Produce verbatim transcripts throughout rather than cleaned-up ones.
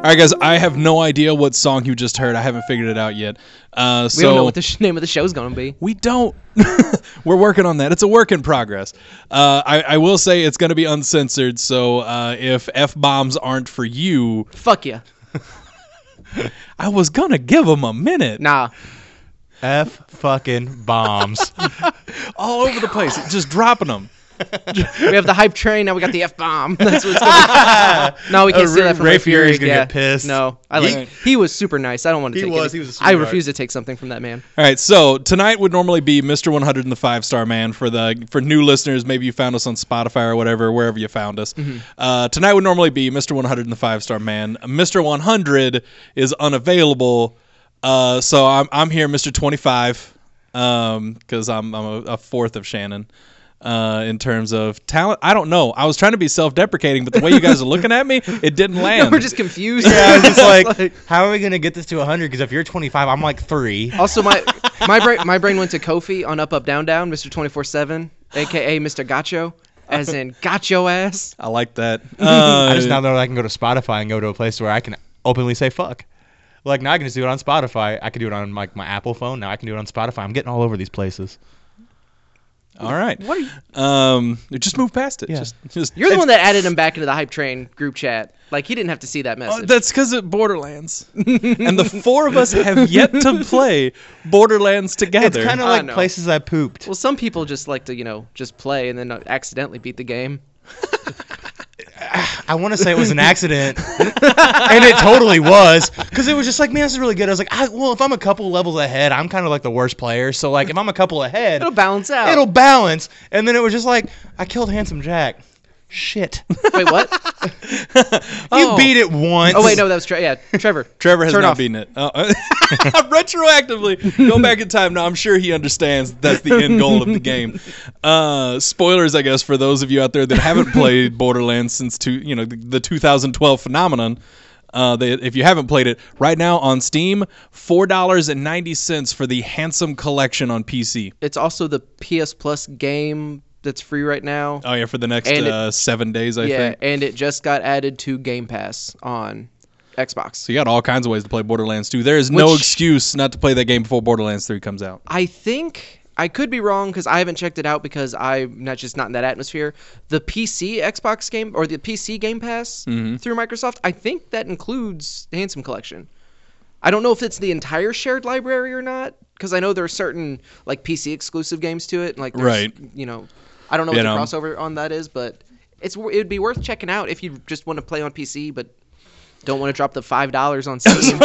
right, guys, I have no idea what song you just heard. I haven't figured it out yet. Uh, so we don't know what the sh- name of the show's going to be. We don't. We're working on that. It's a work in progress. Uh, I, I will say it's going to be uncensored, so uh, if F-bombs aren't for you... Fuck you. I was going to give them a minute. Nah. F fucking bombs. All over the place. Just dropping them. We have the hype train, now we got the F-bomb. That's what's going to be. No, we can't Uh, steal that from Ray Ray Fury. Fury's gonna yeah. get pissed. No, I like. He- He was super nice. I don't want to He take was, any- he was a I sweetheart. refuse to take something from that man. All right, so tonight would normally be Mister one hundred and the Five Star Man for the for new listeners. Maybe you found us on Spotify or whatever, wherever you found us. Mm-hmm. Uh, tonight would normally be Mister one hundred and the Five Star Man. Mister one hundred is unavailable, uh, so I'm I'm here, Mister twenty-five, because um, I'm I'm a, a fourth of Shannon. Uh, in terms of talent, I don't know. I was trying to be self-deprecating, but the way you guys are looking at me, it didn't land. We're just confused. Yeah, I was just like, how are we gonna get this to one hundred? Because if you're twenty-five, I'm like three. Also, my my brain my brain went to Kofi on Up Up Down Down, Mister twenty-four seven, aka Mister Gacho, as in got your ass. I like that. Uh, I just now know that I can go to Spotify and go to a place where I can openly say fuck. Like now I can just do it on Spotify. I can do it on like my Apple phone. Now I can do it on Spotify. I'm getting all over these places. all right. What are you? Um, just move past it. Yeah. Just, just You're the one that added him back into the hype train group chat. Like he didn't have to see that Oh, message. that's because of Borderlands, and the four of us have yet to play Borderlands together. It's kind of I like know. places I pooped. Well, some people just like to, you know, just play and then accidentally beat the game. I want to say it was an accident, and it totally was, because it was just like, man, this is really good. I was like, I, well, if I'm a couple levels ahead, I'm kind of like the worst player. So like, if I'm a couple ahead, It'll balance out. it'll balance. And then it was just like, I killed Handsome Jack. Shit. Wait, what? You Oh. beat it once. Oh wait, no, that was Tre- yeah, Trevor. Trevor has Turn not off. beaten it. Oh. Retroactively, go back in time. Now, I'm sure he understands that's the end goal of the game. Uh, spoilers, I guess, for those of you out there that haven't played Borderlands since two, you know, the, the two thousand twelve phenomenon. Uh, they, if you haven't played it, right now on Steam, four dollars and ninety cents for the Handsome Collection on P C. It's also the P S Plus game that's free right now. Oh yeah, for the next And it- uh, seven days, I yeah, think. and it just got added to Game Pass on Xbox. So you got all kinds of ways to play Borderlands two. There is no Which- excuse not to play that game before Borderlands three comes out. I think I could be wrong because I haven't checked it out because I'm not just not in that atmosphere. The P C Xbox game or the P C Game Pass Mm-hmm. through Microsoft, I think that includes the Handsome Collection. I don't know if it's the entire shared library or not because I know there are certain like P C exclusive games to it. And, like there's, Right. You know, I don't know You what know. the crossover on that is, but it's it'd be worth checking out if you just want to play on P C, but don't want to drop the five dollars on Steam.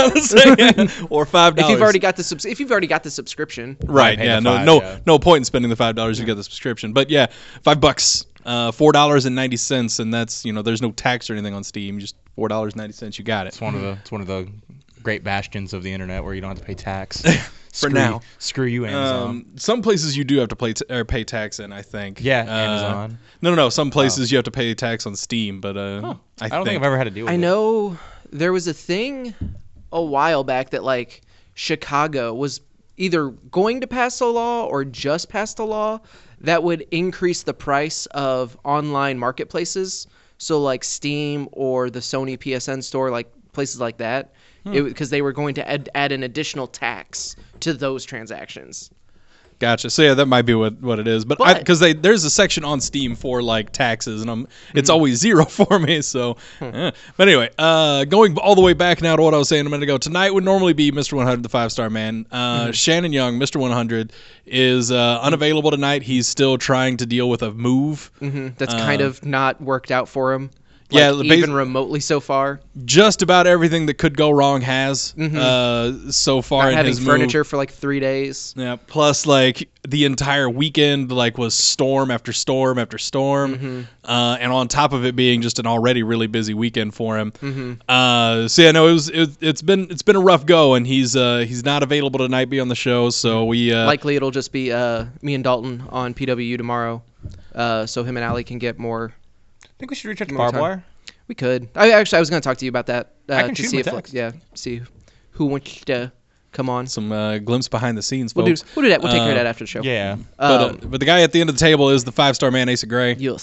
Or five dollars. If you've already got the subs- if you've already got the subscription. Right, pay yeah, the no, five, no, yeah. no point in spending the five dollars to get the subscription. But yeah, five bucks, uh, four dollars and ninety cents, and that's you know, there's no tax or anything on Steam. Just four dollars and ninety cents, you got it. It's one of the it's one of the great bastions of the internet where you don't have to pay tax. For Screw now. you- screw you, Amazon. Um, some places you do have to pay t- or pay tax in, I think. Yeah, Uh, Amazon. No, no, no. Some places you have to pay tax on Steam, but uh, I, I don't think think I've ever had to deal with I it. know there was a thing a while back that like Chicago was either going to pass a law or just passed a law that would increase the price of online marketplaces. So like Steam or the Sony P S N store, like places like that, because they were going to add, add an additional tax to those transactions. Gotcha. So yeah, that might be what, what it is. But But- because they there's a section on Steam for like taxes, and I'm it's always zero for me. So, eh. But anyway, uh, going all the way back now to what I was saying a minute ago. Tonight would normally be Mister one hundred, the five star man. Uh, Shannon Young, Mister one hundred, is uh, unavailable tonight. He's still trying to deal with a move. hmm That's kind of not worked out for him. Yeah, like, basi- even remotely so far. Just about everything that could go wrong has uh, so far Not in having his move. furniture for like three days. Yeah. Plus, like the entire weekend, like was storm after storm after storm, Mm-hmm. uh, and on top of it being just an already really busy weekend for him. Mm-hmm. Uh, so yeah, no, it was it, it's been it's been a rough go, and he's uh, he's not available tonight. Be on the show, so we uh, Likely it'll just be uh, me and Dalton on P W tomorrow, uh, so him and Allie can get more. I think we should reach out to More Barbed time. Wire. We could. I actually I was going to talk to you about that. Uh, I can to shoot see him if a text. yeah, see who wants to come on. some uh, glimpse behind the scenes, We'll do folks. we'll do that. We'll take care of Uh, that after the show. Yeah. But, uh, Um, but the guy at the end of the table is the five star man, Ace of Gray. yes.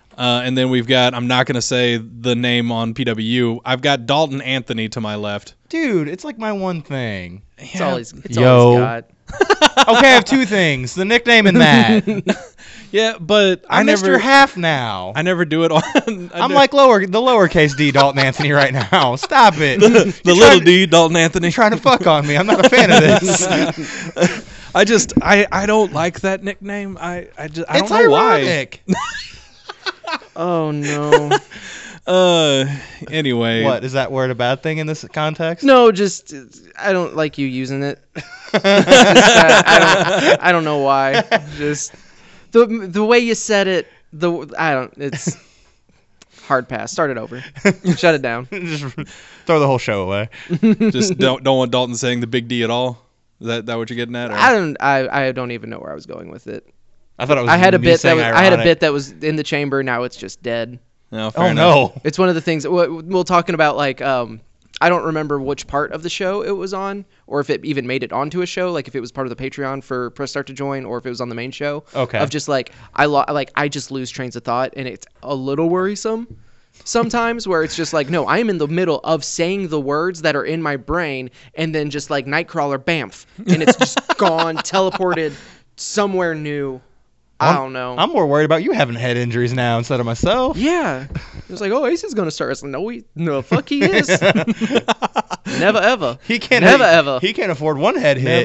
Uh, and then we've got, I'm not going to say the name on P W U. I've got Dalton Anthony to my left. Dude, it's like my one thing. It's all he's, it's Yo. all he's got. Okay, I have two things: the nickname and that. Yeah, but I I'm never Mister Half now. I never do it on. I I'm never- like lower the lowercase D Dalton Anthony right now. Stop it. the You're little trying- D, Dalton Anthony. You're trying to fuck on me. I'm not a fan of this. I just I, I don't like that nickname. I I just I it's don't know ironic. Oh no. why. Uh, anyway. What is that word a bad thing in this context? No, just I don't like you using it. Just, uh, I don't. I don't know why. Just the the way you said it. The I don't. It's hard pass. Start it over. Shut it down. Just throw the whole show away. Just don't don't want Dalton saying the big D at all. Is that that what you're getting at? Or? I don't. I, I don't even know where I was going with it. I thought it was. I had a me bit that saying was. I had a ironic. bit that was in the chamber. Now it's just dead. No, fair Oh enough. no. It's one of the things. We're we're talking about like. Um, I don't remember which part of the show it was on, or if it even made it onto a show. Like if it was part of the Patreon for Press Start to join, or if it was on the main show. Okay. Of just like I lo- like I just lose trains of thought, and it's a little worrisome. Sometimes where it's just like, no, I am in the middle of saying the words that are in my brain, and then just like Nightcrawler, bamf, and it's just gone, teleported somewhere new. I I'm- don't know. I'm more worried about you having head injuries now instead of myself. Yeah. It was like, oh, Ace is going to start wrestling. No, he, no, fuck he is. Never ever. He can't. Never ever. He can't afford one head hit.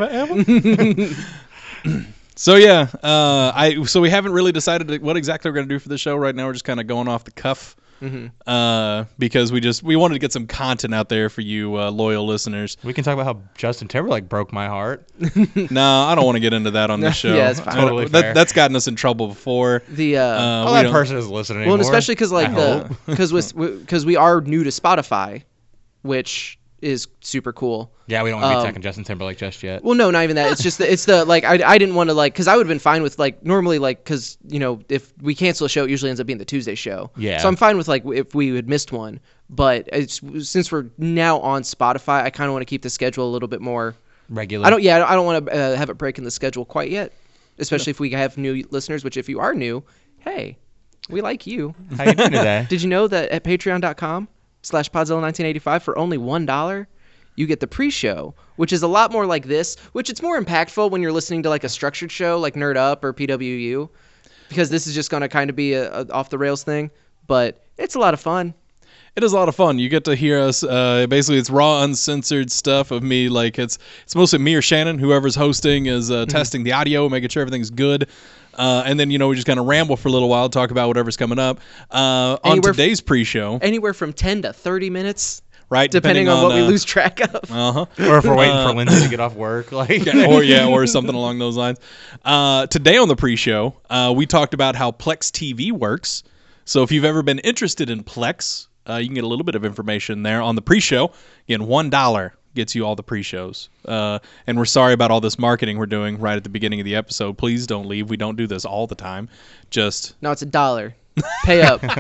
So yeah, uh, I so we haven't really decided what exactly we're gonna do for the show right now. We're just kind of going off the cuff. Mm-hmm. Uh, because we just we wanted to get some content out there for you uh, loyal listeners. We can talk about how Justin Timberlake broke my heart. No, I don't want to get into that on this show. Yeah, it's fine. I don't- Totally that, fair. that's gotten us in trouble before. The, uh, Uh, Oh, we that don't- person isn't listening well, anymore. and especially because like I the, hope. because with, because we are new to Spotify, which is super cool. Yeah, we don't want to be um, attacking Justin Timberlake just yet. Well, no, not even that. It's just the, it's the like I, I didn't want to like because I would have been fine with like normally like because you know if we cancel a show it usually ends up being the Tuesday show. Yeah. So I'm fine with like if we had missed one, but it's, since we're now on Spotify, I kind of want to keep the schedule a little bit more. Regular. I don't. Yeah, I don't, I don't want to uh, have it break in the schedule quite yet, especially if we have new listeners. Which if you are new, hey, we like you. How you doing today? Did you know that at patreon dot com slash podzilla nineteen eighty-five for only one dollar, you get the pre-show, which is a lot more like this, which it's more impactful when you're listening to like a structured show like Nerd Up or P W U, because this is just going to kind of be a, a off-the-rails thing, but it's a lot of fun. It is a lot of fun. You get to hear us. Uh, basically, it's raw, uncensored stuff of me. Like it's it's mostly me or Shannon, whoever's hosting, is uh, testing the audio, making sure everything's good. Uh, and then you know we just kind of ramble for a little while, talk about whatever's coming up. Uh, on Anywhere f- today's pre-show, Anywhere from ten to thirty minutes, right? depending, on, what we uh, lose track of. Uh huh. Or if we're waiting Uh, for Lindsay to get off work, like. or yeah, or something along those lines. Uh, today on the pre-show, uh, we talked about how Plex T V works. So if you've ever been interested in Plex, uh, you can get a little bit of information there on the pre-show. Again, one dollar gets you all the pre-shows. Uh, and we're sorry about all this marketing we're doing right at the beginning of the episode. Please don't leave. We don't do this all the time. Just No, it's a dollar. Pay up. You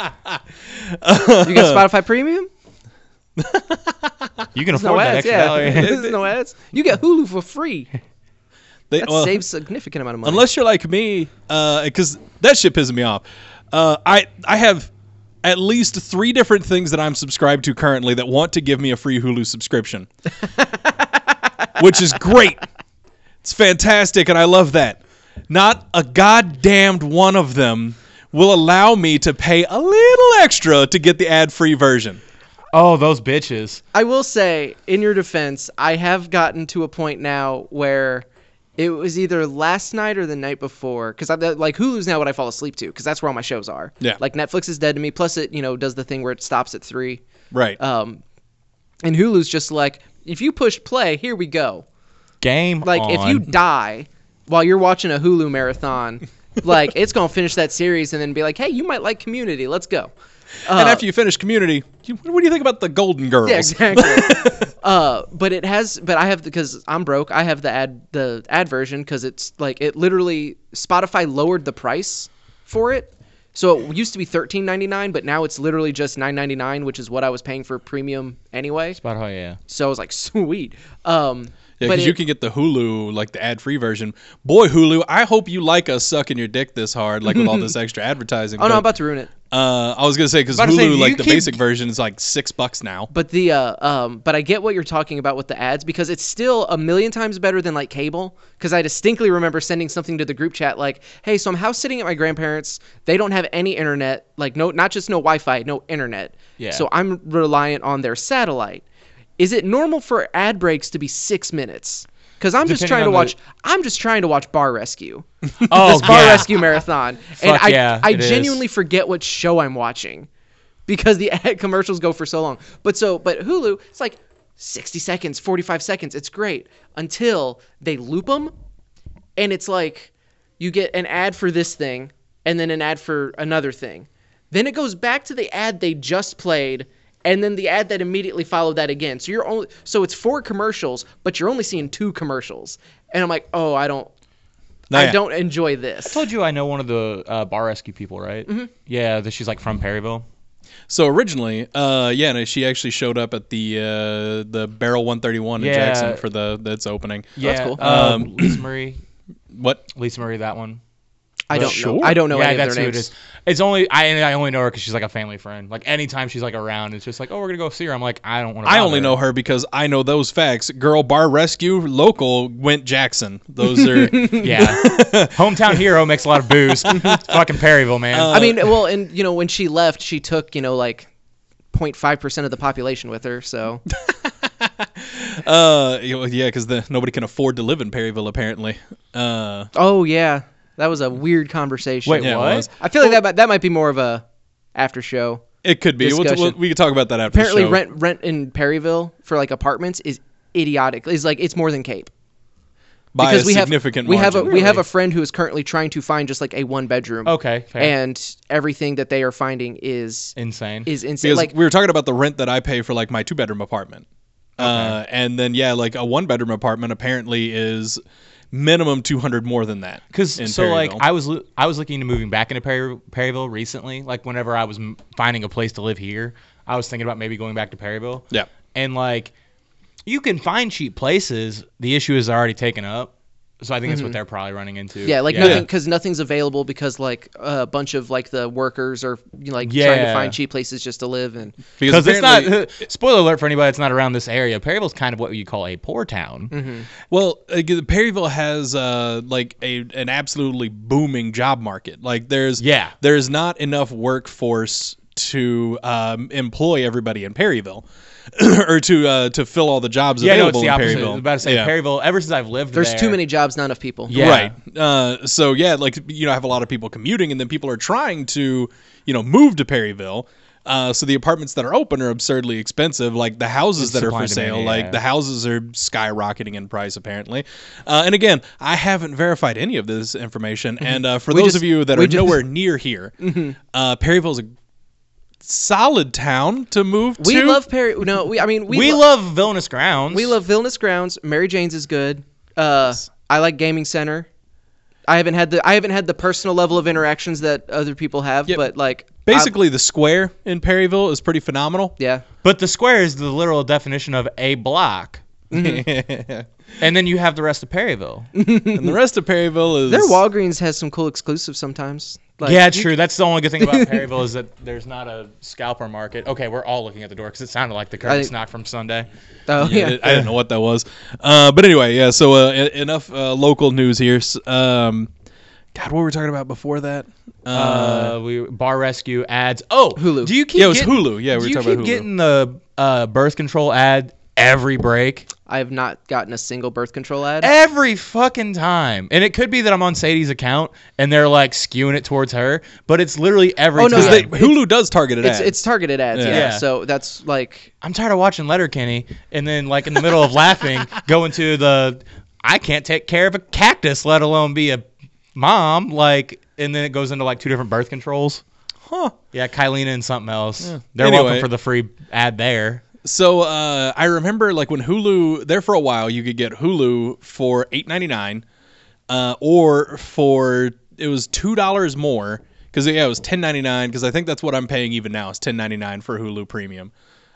got Spotify Premium? You can There's no afford that ads. extra Yeah, dollar. there's no ads. You get Hulu for free. they, That well, saves a significant amount of money. unless you're like me, because that shit pisses me off. Uh, I I have at least three different things that I'm subscribed to currently that want to give me a free Hulu subscription, which is great. It's fantastic, and I love that. Not a goddamned one of them will allow me to pay a little extra to get the ad-free version. Oh, those bitches. I will say, in your defense, I have gotten to a point now where it was either last night or the night before, because like Hulu's now what I fall asleep to, because that's where all my shows are. Yeah. Like Netflix is dead to me. Plus, it you know does the thing where it stops at three. Right. Um, and Hulu's just like, if you push play, here we go. Game Like on. if you die while you're watching a Hulu marathon, like it's gonna finish that series and then be like, hey, you might like Community. Let's go. and Uh, after you finish Community, you, what do you think about the Golden Girls? Yeah, exactly. uh, but it has, but I have because I'm broke. I have the ad, the ad version because it's like it literally Spotify lowered the price for it. So it used to be thirteen ninety-nine, but now it's literally just nine ninety-nine, which is what I was paying for premium anyway. Spotify, yeah. So I was like, sweet. Um, Yeah, But because you it- can get the Hulu, like the ad-free version. Boy, Hulu, I hope you like us sucking your dick this hard, like with all this extra advertising. Oh no, but, I'm about to ruin it. uh, I was gonna say because About to say, Hulu, you like the keep- basic version, is like six bucks now. But the uh, um, but I get what you're talking about with the ads because it's still a million times better than like cable. Because I distinctly remember sending something to the group chat like, "Hey, so I'm house sitting at my grandparents. They don't have any internet, like no, not just no Wi-Fi, no internet. Yeah. So I'm reliant on their satellite. Is it normal for ad breaks to be six minutes? Because I'm just Depending trying to on the- watch. I'm just trying to watch Bar Rescue. Oh, This Bar yeah. Rescue marathon, and Fuck I yeah, I it is. genuinely forget what show I'm watching because the ad commercials go for so long. But so but Hulu, it's like sixty seconds, forty-five seconds. It's great until they loop them, and it's like you get an ad for this thing and then an ad for another thing. Then it goes back to the ad they just played. And then the ad that immediately followed that again. So you're only so it's four commercials, but you're only seeing two commercials. And I'm like, oh, I don't, No, I yeah. don't enjoy this. I told you I know one of the uh, bar rescue people, right? Mm-hmm. Yeah, that she's like from Perryville. So originally, uh, yeah, no, she actually showed up at the uh, the Barrel one thirty-one in Yeah. Jackson for the that's opening. Yeah, that's cool. Um, Um, Lisa Marie, What? Lisa Marie, that one. I don't Sure. know. I don't know yeah, any that's of their who it names. is. It's only I and I only know her because she's like a family friend. Like anytime she's like around, it's just like, oh, we're gonna go see her. I'm like, I don't want to. I only know her because I know those facts. Girl, Bar Rescue, local, went Jackson. Those are. Yeah, hometown hero makes a lot of booze. Fucking Perryville, man. I mean, well, and you know, when she left, she took, you know, like zero point five percent of the population with her. So uh, yeah, because nobody can afford to live in Perryville, apparently. Uh, oh yeah, that was a weird conversation. Wait, yeah, it what? was. I feel like that might, that might be more of a after show. It could be. We'll, Discussion. we'll, we could talk about that after Apparently, the show. rent rent in Perryville for like apartments is idiotic. It's like it's more than Cape. by Because a we have significant we have a margin. we have a Really? friend who is currently trying to find just like a one bedroom. Okay, fair. And everything that they are finding is Insane. is insane. Because Like we were talking about the rent that I pay for like my two bedroom apartment. Uh, and then yeah, like a one bedroom apartment apparently is minimum two hundred more than that. Because in so like Perryville. I was lo- I was looking into moving back into Perry- Perryville recently. Like whenever I was m- finding a place to live here, I was thinking about maybe going back to Perryville. Yeah. And like, you can find cheap places. The issue is they're already taken up. So I think that's what they're probably running into. yeah, like nothing because nothing's available because like a bunch of like the workers are you know, like trying to Yeah. find cheap places just to live and Because it's apparently- not. Spoiler alert for anybody that's not around this area. Perryville's kind of what you call a poor town. Mm-hmm. Well, uh, Perryville has uh, like a an absolutely booming job market. Like there's Yeah. there's not enough workforce to um, employ everybody in Perryville, or to uh, to fill all the jobs Yeah, no, it's available the in opposite. I Perryville. was about to say Yeah. Perryville. Ever since I've lived there's there, too many jobs, not enough people. Yeah. Right. Uh, so yeah, like you know, I have a lot of people commuting, and then people are trying to, you know, move to Perryville. Uh, so the apartments that are open are absurdly expensive. Like the houses It's that are supply for and sale, demand, like yeah. the houses are skyrocketing in price apparently. Uh, and again, I haven't verified any of this information. And uh, for We those just- of you that we are just- nowhere near here, uh, Perryville's a solid town to move We to. love Perry. No, we I mean we, We lo- love Villainous Grounds. we love Villainous Grounds. Mary Jane's is good. Uh, I like Gaming Center. I haven't had the I haven't had the personal level of interactions that other people have, Yep. but like Basically, the square in Perryville is pretty phenomenal. I- yeah. But the square is the literal definition of a block. And then you have the rest of Perryville. And the rest of Perryville is Their Walgreens has some cool exclusives sometimes. Like, yeah, you- true. That's the only good thing about Perryville is that there's not a scalper market. Okay, we're all looking at the door because it sounded like the curtains I- knocked from Sunday. Oh Yeah, yeah. I didn't know what that was. Uh, but anyway, yeah. So uh, e- enough uh, local news here. S- Um, God, what were we talking about before that? Uh, Uh, we bar rescue ads. Oh, Hulu. Do you keep Yeah, it was getting- Hulu. Yeah, we do were you talking keep about Hulu. getting the uh, birth control ad every break? I have not gotten a single birth control ad. Every fucking time. And it could be that I'm on Sadie's account and they're like skewing it towards her, but it's literally every Oh, no, time. Because yeah. Hulu does targeted It's ads. it's targeted ads. Yeah. Yeah. Yeah. So that's like I'm tired of watching Letterkenny and then like in the middle of laughing go into the I can't take care of a cactus, let alone be a mom, like, and then it goes into like two different birth controls. huh. Yeah, Kylena and something else. They're Anyway. welcome for the free ad there. So uh, I remember like when Hulu there for a while you could get Hulu for eight ninety nine, uh, or for it was two dollars more because yeah it was ten ninety nine because I think that's what I'm paying even now is ten ninety nine for Hulu Premium.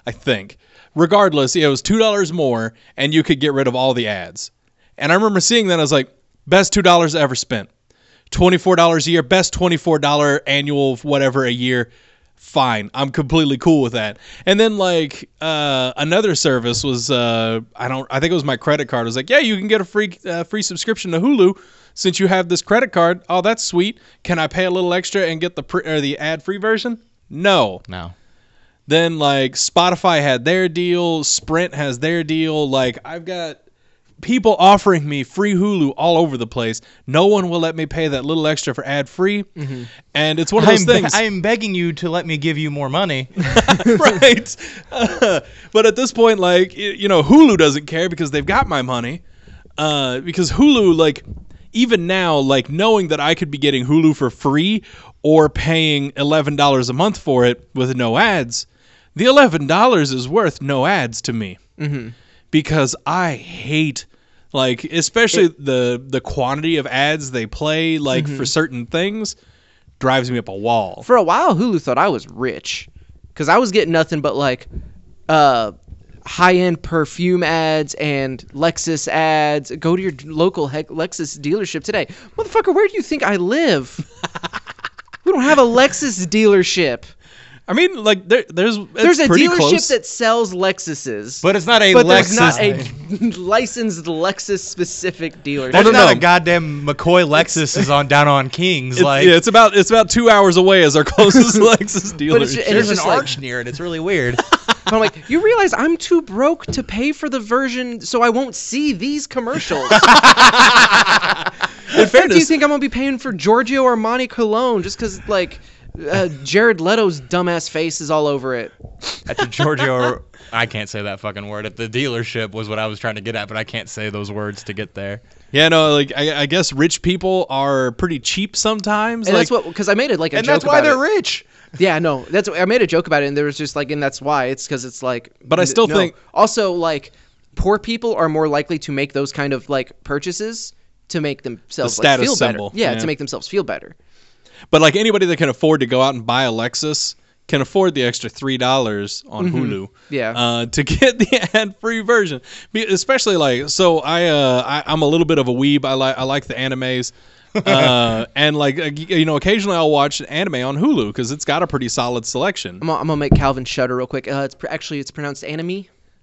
I think. Regardless, it was two dollars more, and you could get rid of all the ads. And I remember seeing that, I was like, best two dollars ever spent. twenty-four dollars a year, best twenty-four dollars annual whatever a year. Fine, I'm completely cool with that. And then like uh, another service was uh, I don't I think it was my credit card. It was like, yeah, you can get a free uh, free subscription to Hulu since you have this credit card. Oh, that's sweet. Can I pay a little extra and get the pre- or the ad free version? No, No. Then like Spotify had their deal, Sprint has their deal. Like I've got people offering me free Hulu all over the place. No one will let me pay that little extra for ad free. Mm-hmm. And it's one of those I'm things. Be- I am begging you to let me give you more money. Right. Uh, but at this point, like, you know, Hulu doesn't care because they've got my money. Uh, because Hulu, like, even now, like, knowing that I could be getting Hulu for free or paying eleven dollars a month for it with no ads, the eleven dollars is worth no ads to me. Mm-hmm. Because I hate, like, especially it, the the quantity of ads they play, like, mm-hmm. for certain things, drives me up a wall. For a while, Hulu thought I was rich. Because I was getting nothing but, like, uh, high-end perfume ads and Lexus ads. Go to your local he- Lexus dealership today. Motherfucker, where do you think I live? We don't have a Lexus dealership. I mean, like, there, there's it's there's a pretty dealership close. that sells Lexuses, but it's not a but Lexus. there's not a licensed Lexus specific dealership. There's no, not no. a goddamn McCoy Lexus is on down on Kings. It's, like yeah, it's about it's about two hours away as our closest Lexus dealership. it's ju- and there's it's an just like- arch near it. It's really weird. But I'm like, you realize I'm too broke to pay for the version, so I won't see these commercials. In fairness, Do you think I'm gonna be paying for Giorgio Armani cologne just because like uh, Jared Leto's dumbass face is all over it? At the Giorgio, I can't say that fucking word. At the dealership was what I was trying to get at, but I can't say those words to get there. yeah, no, like I, I guess rich people are pretty cheap sometimes. And like, that's what because I made it like a And joke that's why about they're it. rich. Yeah, no, that's I made a joke about it, and there was just like, and that's why it's because it's like. But I still no. think- also like poor people are more likely to make those kind of like purchases to make themselves The like, status feel symbol, better. Yeah, yeah. to make themselves feel better. But like anybody that can afford to go out and buy a Lexus can afford the extra three dollars on Hulu. Yeah. Uh, to get the ad-free version, Be- especially like so. I, uh, I I'm a little bit of a weeb. I like I like the animes. uh, and like uh, you know, occasionally I'll watch an anime on Hulu because it's got a pretty solid selection. I'm gonna, I'm gonna make Calvin shudder real quick. Uh, it's pr- actually it's pronounced anime.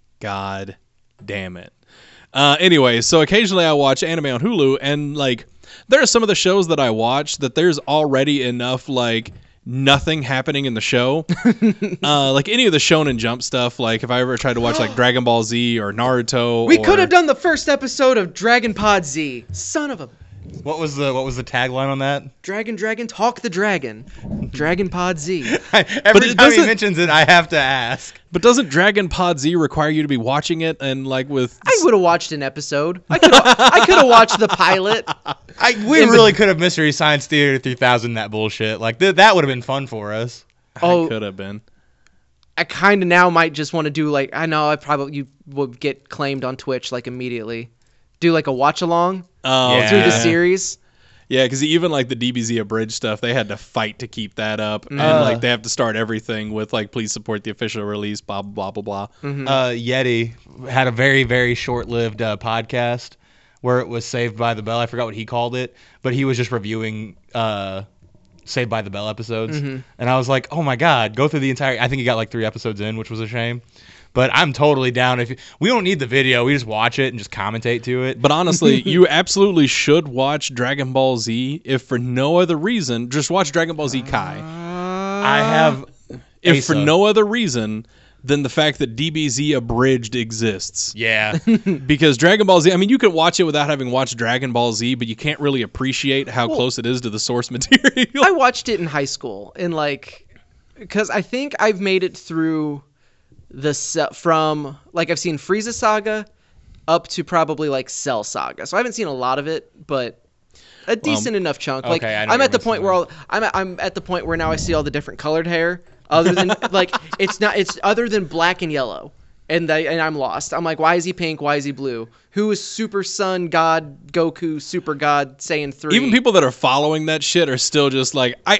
God damn it. Uh, anyway, so occasionally I watch anime on Hulu, and like there are some of the shows that I watch that there's already enough like nothing happening in the show. uh, like any of the Shonen Jump stuff. Like if I ever tried to watch like Dragon Ball Z or Naruto, We or, could have done the first episode of Dragon Pod Z. Son of a What was the what was the tagline on that? Dragon, Dragon, Talk the Dragon. Dragon Pod Z. Every it time he doesn't- mentions it, I have to ask. But doesn't Dragon Pod Z require you to be watching it and like with? I would have watched an episode. I could I could have watched the pilot. I we really could have Mystery Science Theater three thousand that bullshit. Like th- that would have been fun for us. Oh, I could have been. I kind of now might just want to do like I know I probably you would get claimed on Twitch like immediately. Do like a watch along Oh, Yeah. through the yeah. series. Yeah, because even like the D B Z abridged stuff, they had to fight to keep that up, and Uh. like they have to start everything with like, please support the official release, blah blah blah blah blah. Uh, Yeti had a very very short lived uh, podcast where it was Saved by the Bell. I forgot what he called it, but he was just reviewing uh, Saved by the Bell episodes, and I was like, oh my god, go through the entire. I think he got like three episodes in, which was a shame. But I'm totally down. If you, we don't need the video, we just watch it and just commentate to it. But honestly, you absolutely should watch Dragon Ball Z, if for no other reason. Just watch Dragon Ball Z Kai, I have, if for Asa. no other reason than the fact that D B Z abridged exists. yeah. Because Dragon Ball Z, I mean, you can watch it without having watched Dragon Ball Z, but you can't really appreciate how close it is to the source material. I watched it in high school and like because I think I've made it through the se- from like I've seen Frieza Saga up to probably like Cell Saga. So I haven't seen a lot of it, but a decent enough chunk. Like okay, I know I'm you're at the missing point where one. I'll, I'm at, I'm at the point where now I see all the different colored hair. Other than like it's not it's other than black and yellow, and they, and I'm lost. I'm like, why is he pink? Why is he blue? Who is Super Sun God Goku Super God Saiyan three? Even people that are following that shit are still just like, I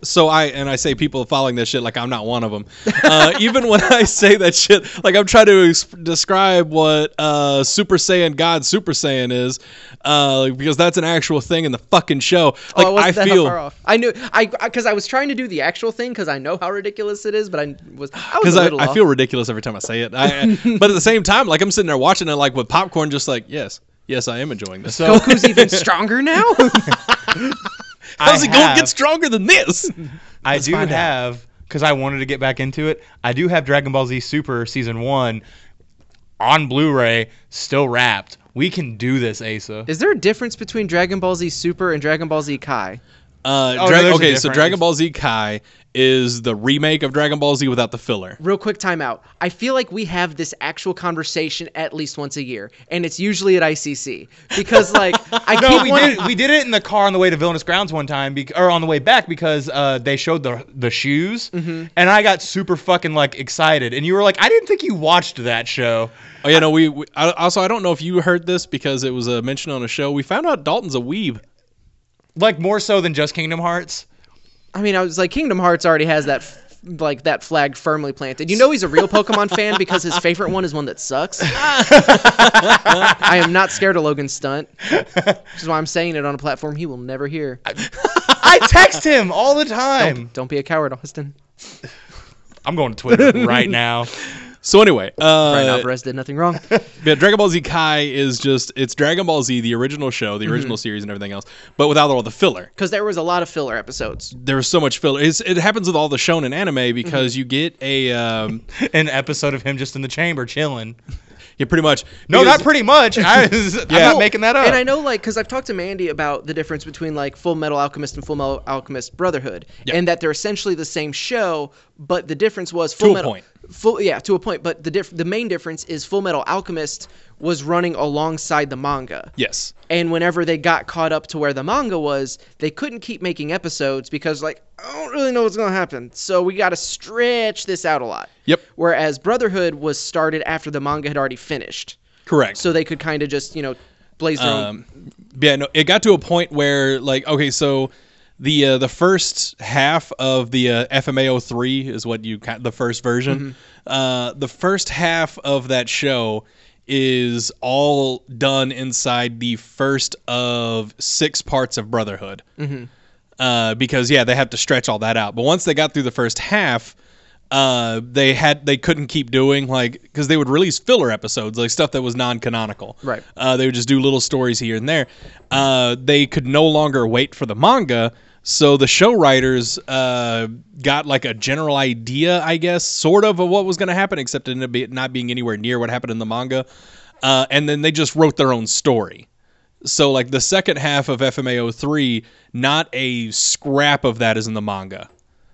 so I and I say people following this shit like I'm not one of them. Uh, even when I say that shit, like I'm trying to ex- describe what uh, Super Saiyan God Super Saiyan is, uh, because that's an actual thing in the fucking show. Like oh, I, wasn't I that feel far off. I knew I because I, I was trying to do the actual thing because I know how ridiculous it is, but I was I was because a I, little I off. feel ridiculous every time I say it. I, but at the same time, like I'm sitting there watching it like with popcorn, just like yes, yes, I am enjoying this. So Goku's even stronger now. How's I he going to have- get stronger than this? I Let's do find out. have, because I wanted to get back into it, I do have Dragon Ball Z Super Season one on Blu-ray, still wrapped. We can do this, Asa. Is there a difference between Dragon Ball Z Super and Dragon Ball Z Kai? Uh, Oh, Dra- no, there's a okay, so difference. Dragon Ball Z Kai is the remake of Dragon Ball Z without the filler. Real quick timeout. I feel like we have this actual conversation at least once a year, and it's usually at I C C because, like, I No, keep we wanting. did, we did it in the car on the way to Villainous Grounds one time, bec- or on the way back because uh, they showed the the shoes, Mm-hmm. and I got super fucking like excited, and you were like, I didn't think you watched that show. Oh yeah, no, we, we I, also I don't know if you heard this because it was uh, mentioned on a show. We found out Dalton's a weeb. Like more so than just Kingdom Hearts. I mean, I was like, Kingdom Hearts already has that, f- like, that flag firmly planted. You know he's a real Pokemon fan because his favorite one is one that sucks. I am not scared of Logan Stunt, which is why I'm saying it on a platform he will never hear. I text him all the time. Don't, don't be a coward, Austin. I'm going to Twitter right now. So anyway, uh, Right now, Perez did nothing wrong. yeah, Dragon Ball Z Kai is just it's Dragon Ball Z, the original show, the original series, and everything else, but without all the filler. Because there was a lot of filler episodes. There was so much filler. It's, it happens with all the shonen anime because you get a um, An episode of him just in the chamber chilling. yeah, pretty much. No, because- not pretty much. I, I'm Yeah. not making that up. And I know, like, because I've talked to Mandy about the difference between, like, Full Metal Alchemist and Full Metal Alchemist Brotherhood, Yeah. and that they're essentially the same show, but the difference was To Full a Metal. point. Full, yeah, to a point. But the diff- the main difference is Full Metal Alchemist was running alongside the manga. Yes. And whenever they got caught up to where the manga was, they couldn't keep making episodes because, like, I don't really know what's going to happen. So we got to stretch this out a lot. Yep. Whereas Brotherhood was started after the manga had already finished. Correct. So they could kind of just, you know, blaze their own. Um, yeah, no, it got to a point where, like, okay, so the uh, the first half of the uh, F M A O three is what you ca- the first version. Mm-hmm. Uh, the first half of that show is all done inside the first of six parts of Brotherhood. Mm-hmm. Uh, because yeah, they have to stretch all that out. But once they got through the first half, uh, they had they couldn't keep doing like because they would release filler episodes, like stuff that was non-canonical. Right. Uh, they would just do little stories here and there. Uh, they could no longer wait for the manga, so the show writers uh, got like a general idea, I guess, sort of, of what was going to happen, except it ended up be- not being anywhere near what happened in the manga. Uh, and then they just wrote their own story. So like the second half of F M A O three, not a scrap of that is in the manga.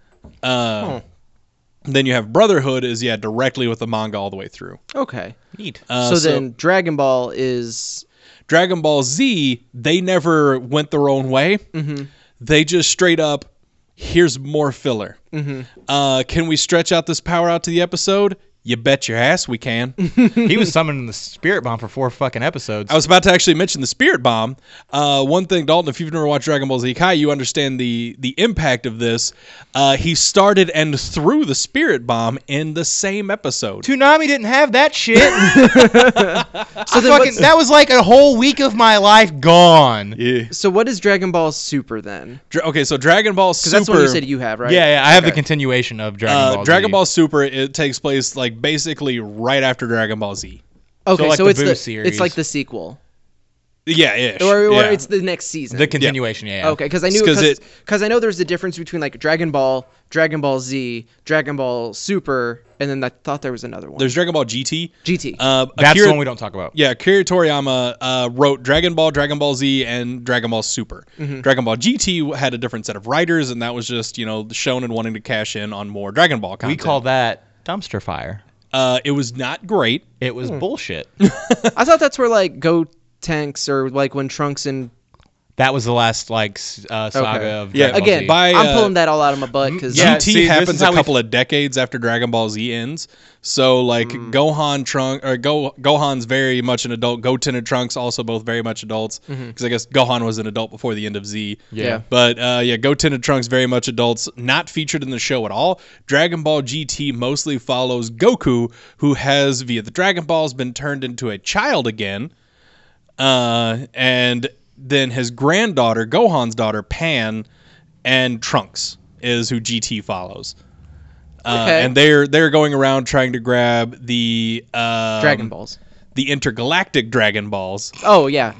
Uh, Oh. Then you have Brotherhood is yeah directly with the manga all the way through. Okay. Neat. Uh, so, then Dragon Ball is Dragon Ball Z, they never went their own way. Mm-hmm. They just straight up, here's more filler. Mm-hmm. Uh, can we stretch out this power out to the episode? You bet your ass we can. He was summoning the Spirit Bomb for four fucking episodes. I was about to actually mention the Spirit Bomb. Uh, one thing, Dalton, if you've never watched Dragon Ball Z Kai, you understand the the impact of this. Uh, he started and threw the Spirit Bomb in the same episode. Toonami didn't have that shit. so then Fucking, what's- that was like a whole week of my life gone. Yeah. So what is Dragon Ball Super then? Dra- okay, so Dragon Ball Super. Because that's what you said you have, right? Yeah, yeah, I have Okay. the continuation of Dragon uh, Ball Z. Dragon Ball Super. It takes place like basically right after Dragon Ball Z. Okay, so, like the it's Boo the series. it's like the sequel, Yeah, ish. or, or yeah. it's the next season. The continuation, yeah. Okay, because I knew 'Cause because it- I know there's a difference between like Dragon Ball, Dragon Ball Z, Dragon Ball Super, and then I thought there was another one. There's Dragon Ball G T. G T. Uh, That's Akira, the one we don't talk about. Yeah, Akira Toriyama uh, wrote Dragon Ball, Dragon Ball Z, and Dragon Ball Super. Mm-hmm. Dragon Ball G T had a different set of writers, and that was just you know Shonen wanting to cash in on more Dragon Ball We content. call that dumpster fire. Uh, it was not great. It was bullshit. I thought that's where like Go Tanks or like when Trunks and That was the last like s- uh, saga Okay. of Yeah, Dragon Ball Again, Z. by, I'm uh, pulling that all out of my butt because Yeah, G T see, this happens is a how we- couple of decades after Dragon Ball Z ends. So like Mm. Gohan, Trunk, or Go Gohan's very much an adult. Goten and Trunks also both very much adults because Mm-hmm. I guess Gohan was an adult before the end of Z. Yeah. But uh, yeah, Goten and Trunks very much adults, not featured in the show at all. Dragon Ball G T mostly follows Goku, who has via the Dragon Balls been turned into a child again, uh, and then his granddaughter, Gohan's daughter, Pan, and Trunks is who G T follows. Uh, Okay. And they're they're going around trying to grab the um, Dragon Balls. the intergalactic Dragon Balls, Oh yeah,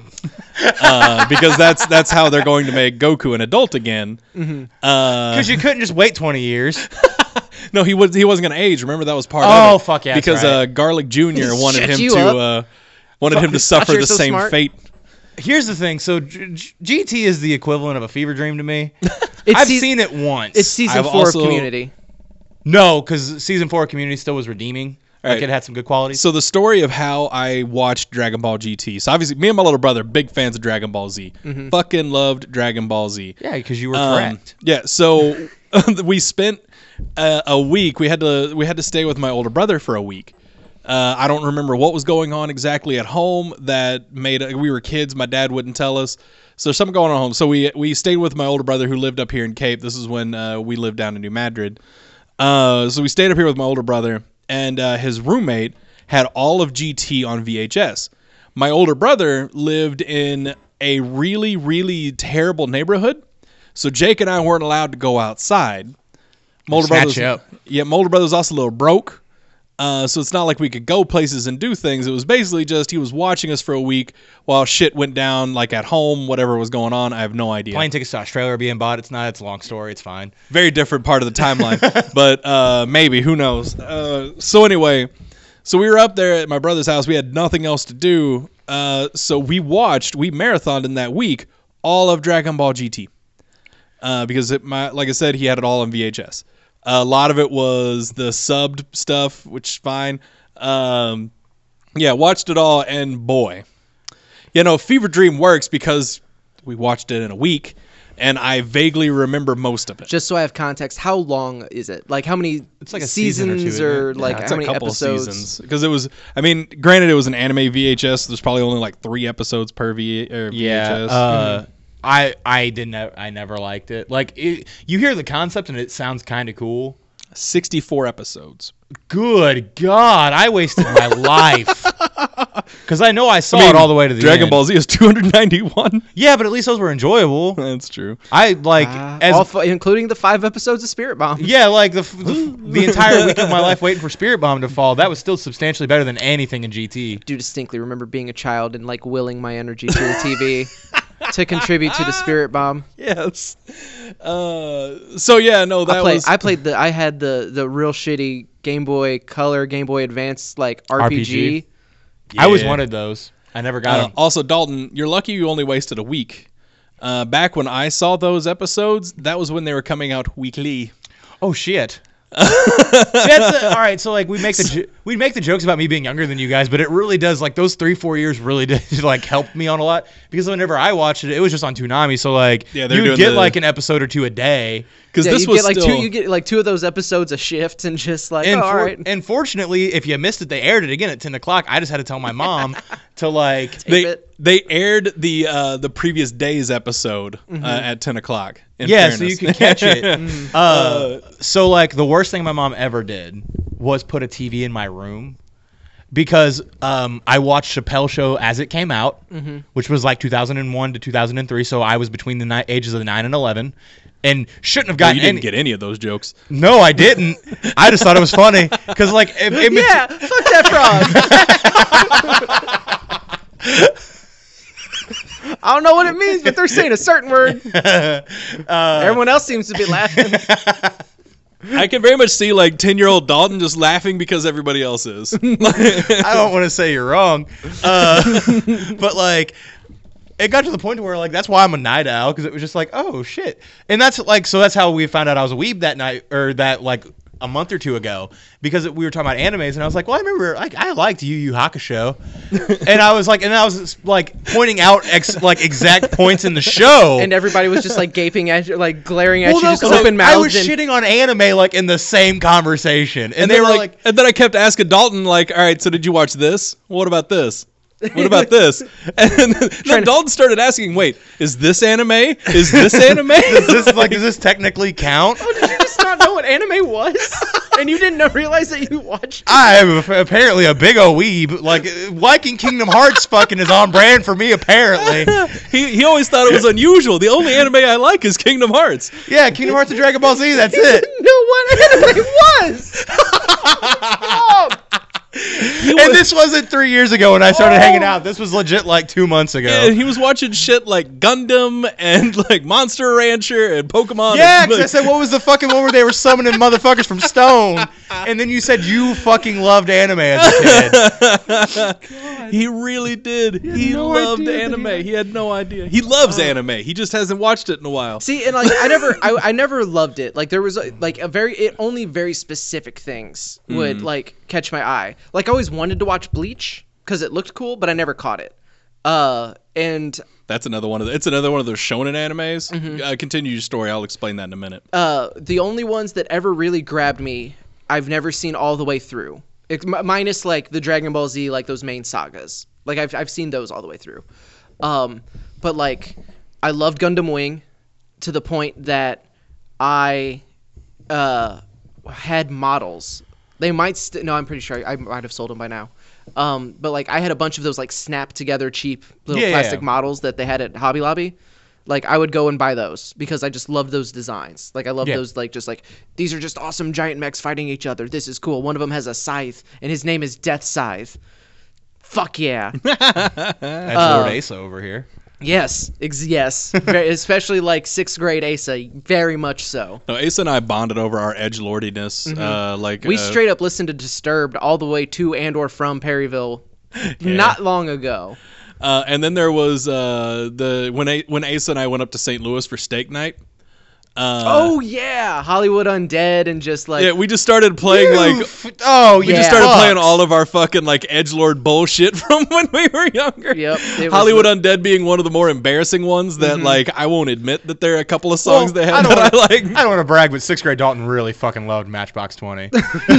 uh, because that's that's how they're going to make Goku an adult again. Mm-hmm. Uh, Because you couldn't just wait twenty years. no, he was he wasn't going to age. Remember that was part Oh, of it. fuck yeah, that's Because right. uh, Garlic Junior wanted Shut him you to up. uh, wanted him to suffer you're the so same smart. fate. Here's the thing. So G- G- GT is the equivalent of a fever dream to me. it's I've sea- seen it once. It's season I've four also- of Community. No, because season four of Community still was redeeming. All Like right. it had some good qualities. So the story of how I watched Dragon Ball G T. So obviously, me and my little brother, big fans of Dragon Ball Z. Mm-hmm. Fucking loved Dragon Ball Z. yeah, because you were Um, correct. Yeah. So we spent uh, a week. We had to we had to stay with my older brother for a week. Uh, I don't remember what was going on exactly at home that made we were kids. My dad wouldn't tell us. So there's something going on at home. So we we stayed with my older brother who lived up here in Cape. This is when uh, we lived down in New Madrid. Uh, so we stayed up here with my older brother, and uh, his roommate had all of G T on V H S. My older brother lived in a really, really terrible neighborhood, so Jake and I weren't allowed to go outside. My older Snatch brother was, you up. yeah, my older brother was also a little broke, uh, so it's not like we could go places and do things. It was basically just he was watching us for a week while shit went down, like at home, whatever was going on. I have no idea. Plane tickets to Australia are being bought. It's not. It's a long story. It's fine. Very different part of the timeline, but uh, maybe, who knows. Uh, so anyway, so we were up there at my brother's house. We had nothing else to do, uh, so we watched, we marathoned in that week all of Dragon Ball G T, uh, because it, my, like I said, he had it all on V H S. A lot of it was the subbed stuff, which is fine. Um, yeah, watched it all, and boy, you know, Fever Dream works because we watched it in a week, and I vaguely remember most of it. Just so I have context, how long is it? Like how many It's like a season or two, seasons isn't or it? like Yeah, it's how a many couple episodes? seasons because it was. I mean, granted, it was an anime V H S. So there's probably only like three episodes per v, or Yeah. V H S. Uh, I I didn't. I never liked it. Like it, you hear the concept and it sounds kind of cool. sixty-four episodes. Good God, I wasted my life. Because I know I saw I mean, it all the way to the Dragon end. Ball Z is two hundred ninety-one. Yeah, but at least those were enjoyable. That's true. I like Ah, as all fi- including the five episodes of Spirit Bomb. yeah, like the, the the entire week of my life waiting for Spirit Bomb to fall. That was still substantially better than anything in G T. Do distinctly remember being a child and like willing my energy to the T V to contribute to the Spirit Bomb. Yes. Uh, so yeah, no, that I played. was. I played the. I had the the real shitty Game Boy Color, Game Boy Advance like R P G. R P G. I always Yeah. wanted those. I never got Uh, them. also, Dalton, you're lucky you only wasted a week. Uh, back when I saw those episodes, that was when they were coming out weekly. Oh shit. See, that's the, all right. So like we make the jo- we make the jokes about me being younger than you guys, but it really does like those three four years really did like help me on a lot because whenever I watched it, it was just on Toonami. So like Yeah, they're you doing get the- like an episode or two a day. Because Yeah, this you was get like still. two. You get like two of those episodes a shift, and just like, And, oh, all for- right. and fortunately, if you missed it, they aired it again at ten o'clock. I just had to tell my mom to like. they it. they aired the uh, the previous day's episode uh, at ten o'clock. In Yeah, so fairness. you can catch it. uh, so like the worst thing my mom ever did was put a T V in my room because um, I watched Chappelle Show as it came out, which was like two thousand one to two thousand three. So I was between the ni- ages of nine and eleven, and shouldn't have Well, gotten you didn't any. get any of those jokes. No, I didn't. I just thought it was funny because like it, it Yeah, fuck that frog. I don't know what it means, but they're saying a certain word. uh, Everyone else seems to be laughing. I can very much see like ten year old Dalton just laughing because everybody else is. I don't want to say you're wrong, uh, but like it got to the point where like that's why I'm a night owl because it was just like oh shit, and that's like so that's how we found out I was a weeb that night or that like a month or two ago because we were talking about animes, and I was like, well, I remember like I liked Yu Yu Hakusho, and I was like, and I was like pointing out ex- like exact points in the show, And everybody was just like gaping at you, like glaring at well, you, no, just 'cause open I, I mouthed. was and, shitting on anime like in the same conversation, and, And they then, were like, like, and then I kept asking Dalton, like, all right, so did you watch this? What about this? What about this? And then, then Dalton started asking, wait, is this anime? Is this anime? does this like does this technically count? oh, did you just not know what anime was? And you didn't know, realize that you watched? I am a- apparently a big ol' weeb. Like liking Kingdom Hearts fucking is on brand for me. Apparently, he he always thought it was unusual. The only anime I like is Kingdom Hearts. yeah, Kingdom Hearts and Dragon Ball Z. That's it. Know what anime was? Oh, And this wasn't three years ago when I started hanging out. This was legit like two months ago. And he was watching shit like Gundam and like Monster Rancher and Pokemon. Yeah, and, because I like, said, what was the fucking one where they were summoning motherfuckers from stone? And then you said you fucking loved anime as a kid. he really did. He, no loved idea that anime. he He, had no idea. He loves anime. He just hasn't watched it in a while. see, and like I never, I, I never loved it. Like there was a, like a very, it only very specific things would like catch my eye. Like I always wanted to watch Bleach because it looked cool, but I never caught it. Uh, and That's another one of the, it's another one of those shonen animes. Mm-hmm. Uh, continue your story. I'll explain that in a minute. uh, the only ones that ever really grabbed me, I've never seen all the way through. It, m- minus like the Dragon Ball Z, like those main sagas. Like I've I've seen those all the way through. Um, but like I loved Gundam Wing to the point that I uh had models. They might st- no, I'm pretty sure I, I might have sold them by now. Um, but like I had a bunch of those like snap together cheap little Yeah, plastic yeah. models that they had at Hobby Lobby. Like I would go and buy those because I just loved those designs. Like I love Yeah. those like just like these are just awesome giant mechs fighting each other. This is cool. One of them has a scythe and his name is Death Scythe. Fuck yeah. That's Lord Asa over here. Yes, ex- yes. Very, especially like sixth grade Asa, very much so. No, Ace and I bonded over our edgelordiness. Uh, like We uh, straight up listened to Disturbed all the way to and or from Perryville not long ago. Uh, and then there was uh, the when a- when Ace and I went up to Saint Louis for steak night. Uh, Oh yeah, Hollywood Undead and just like yeah, we just started playing like Oof. oh, we yeah. just started Fuck. playing all of our fucking like edgelord bullshit from when we were younger. Yep, it was Hollywood the- Undead being one of the more embarrassing ones that like I won't admit that there are a couple of songs Well, they I had don't that wanna- I like. I don't want to brag, but sixth grade Dalton really fucking loved Matchbox twenty.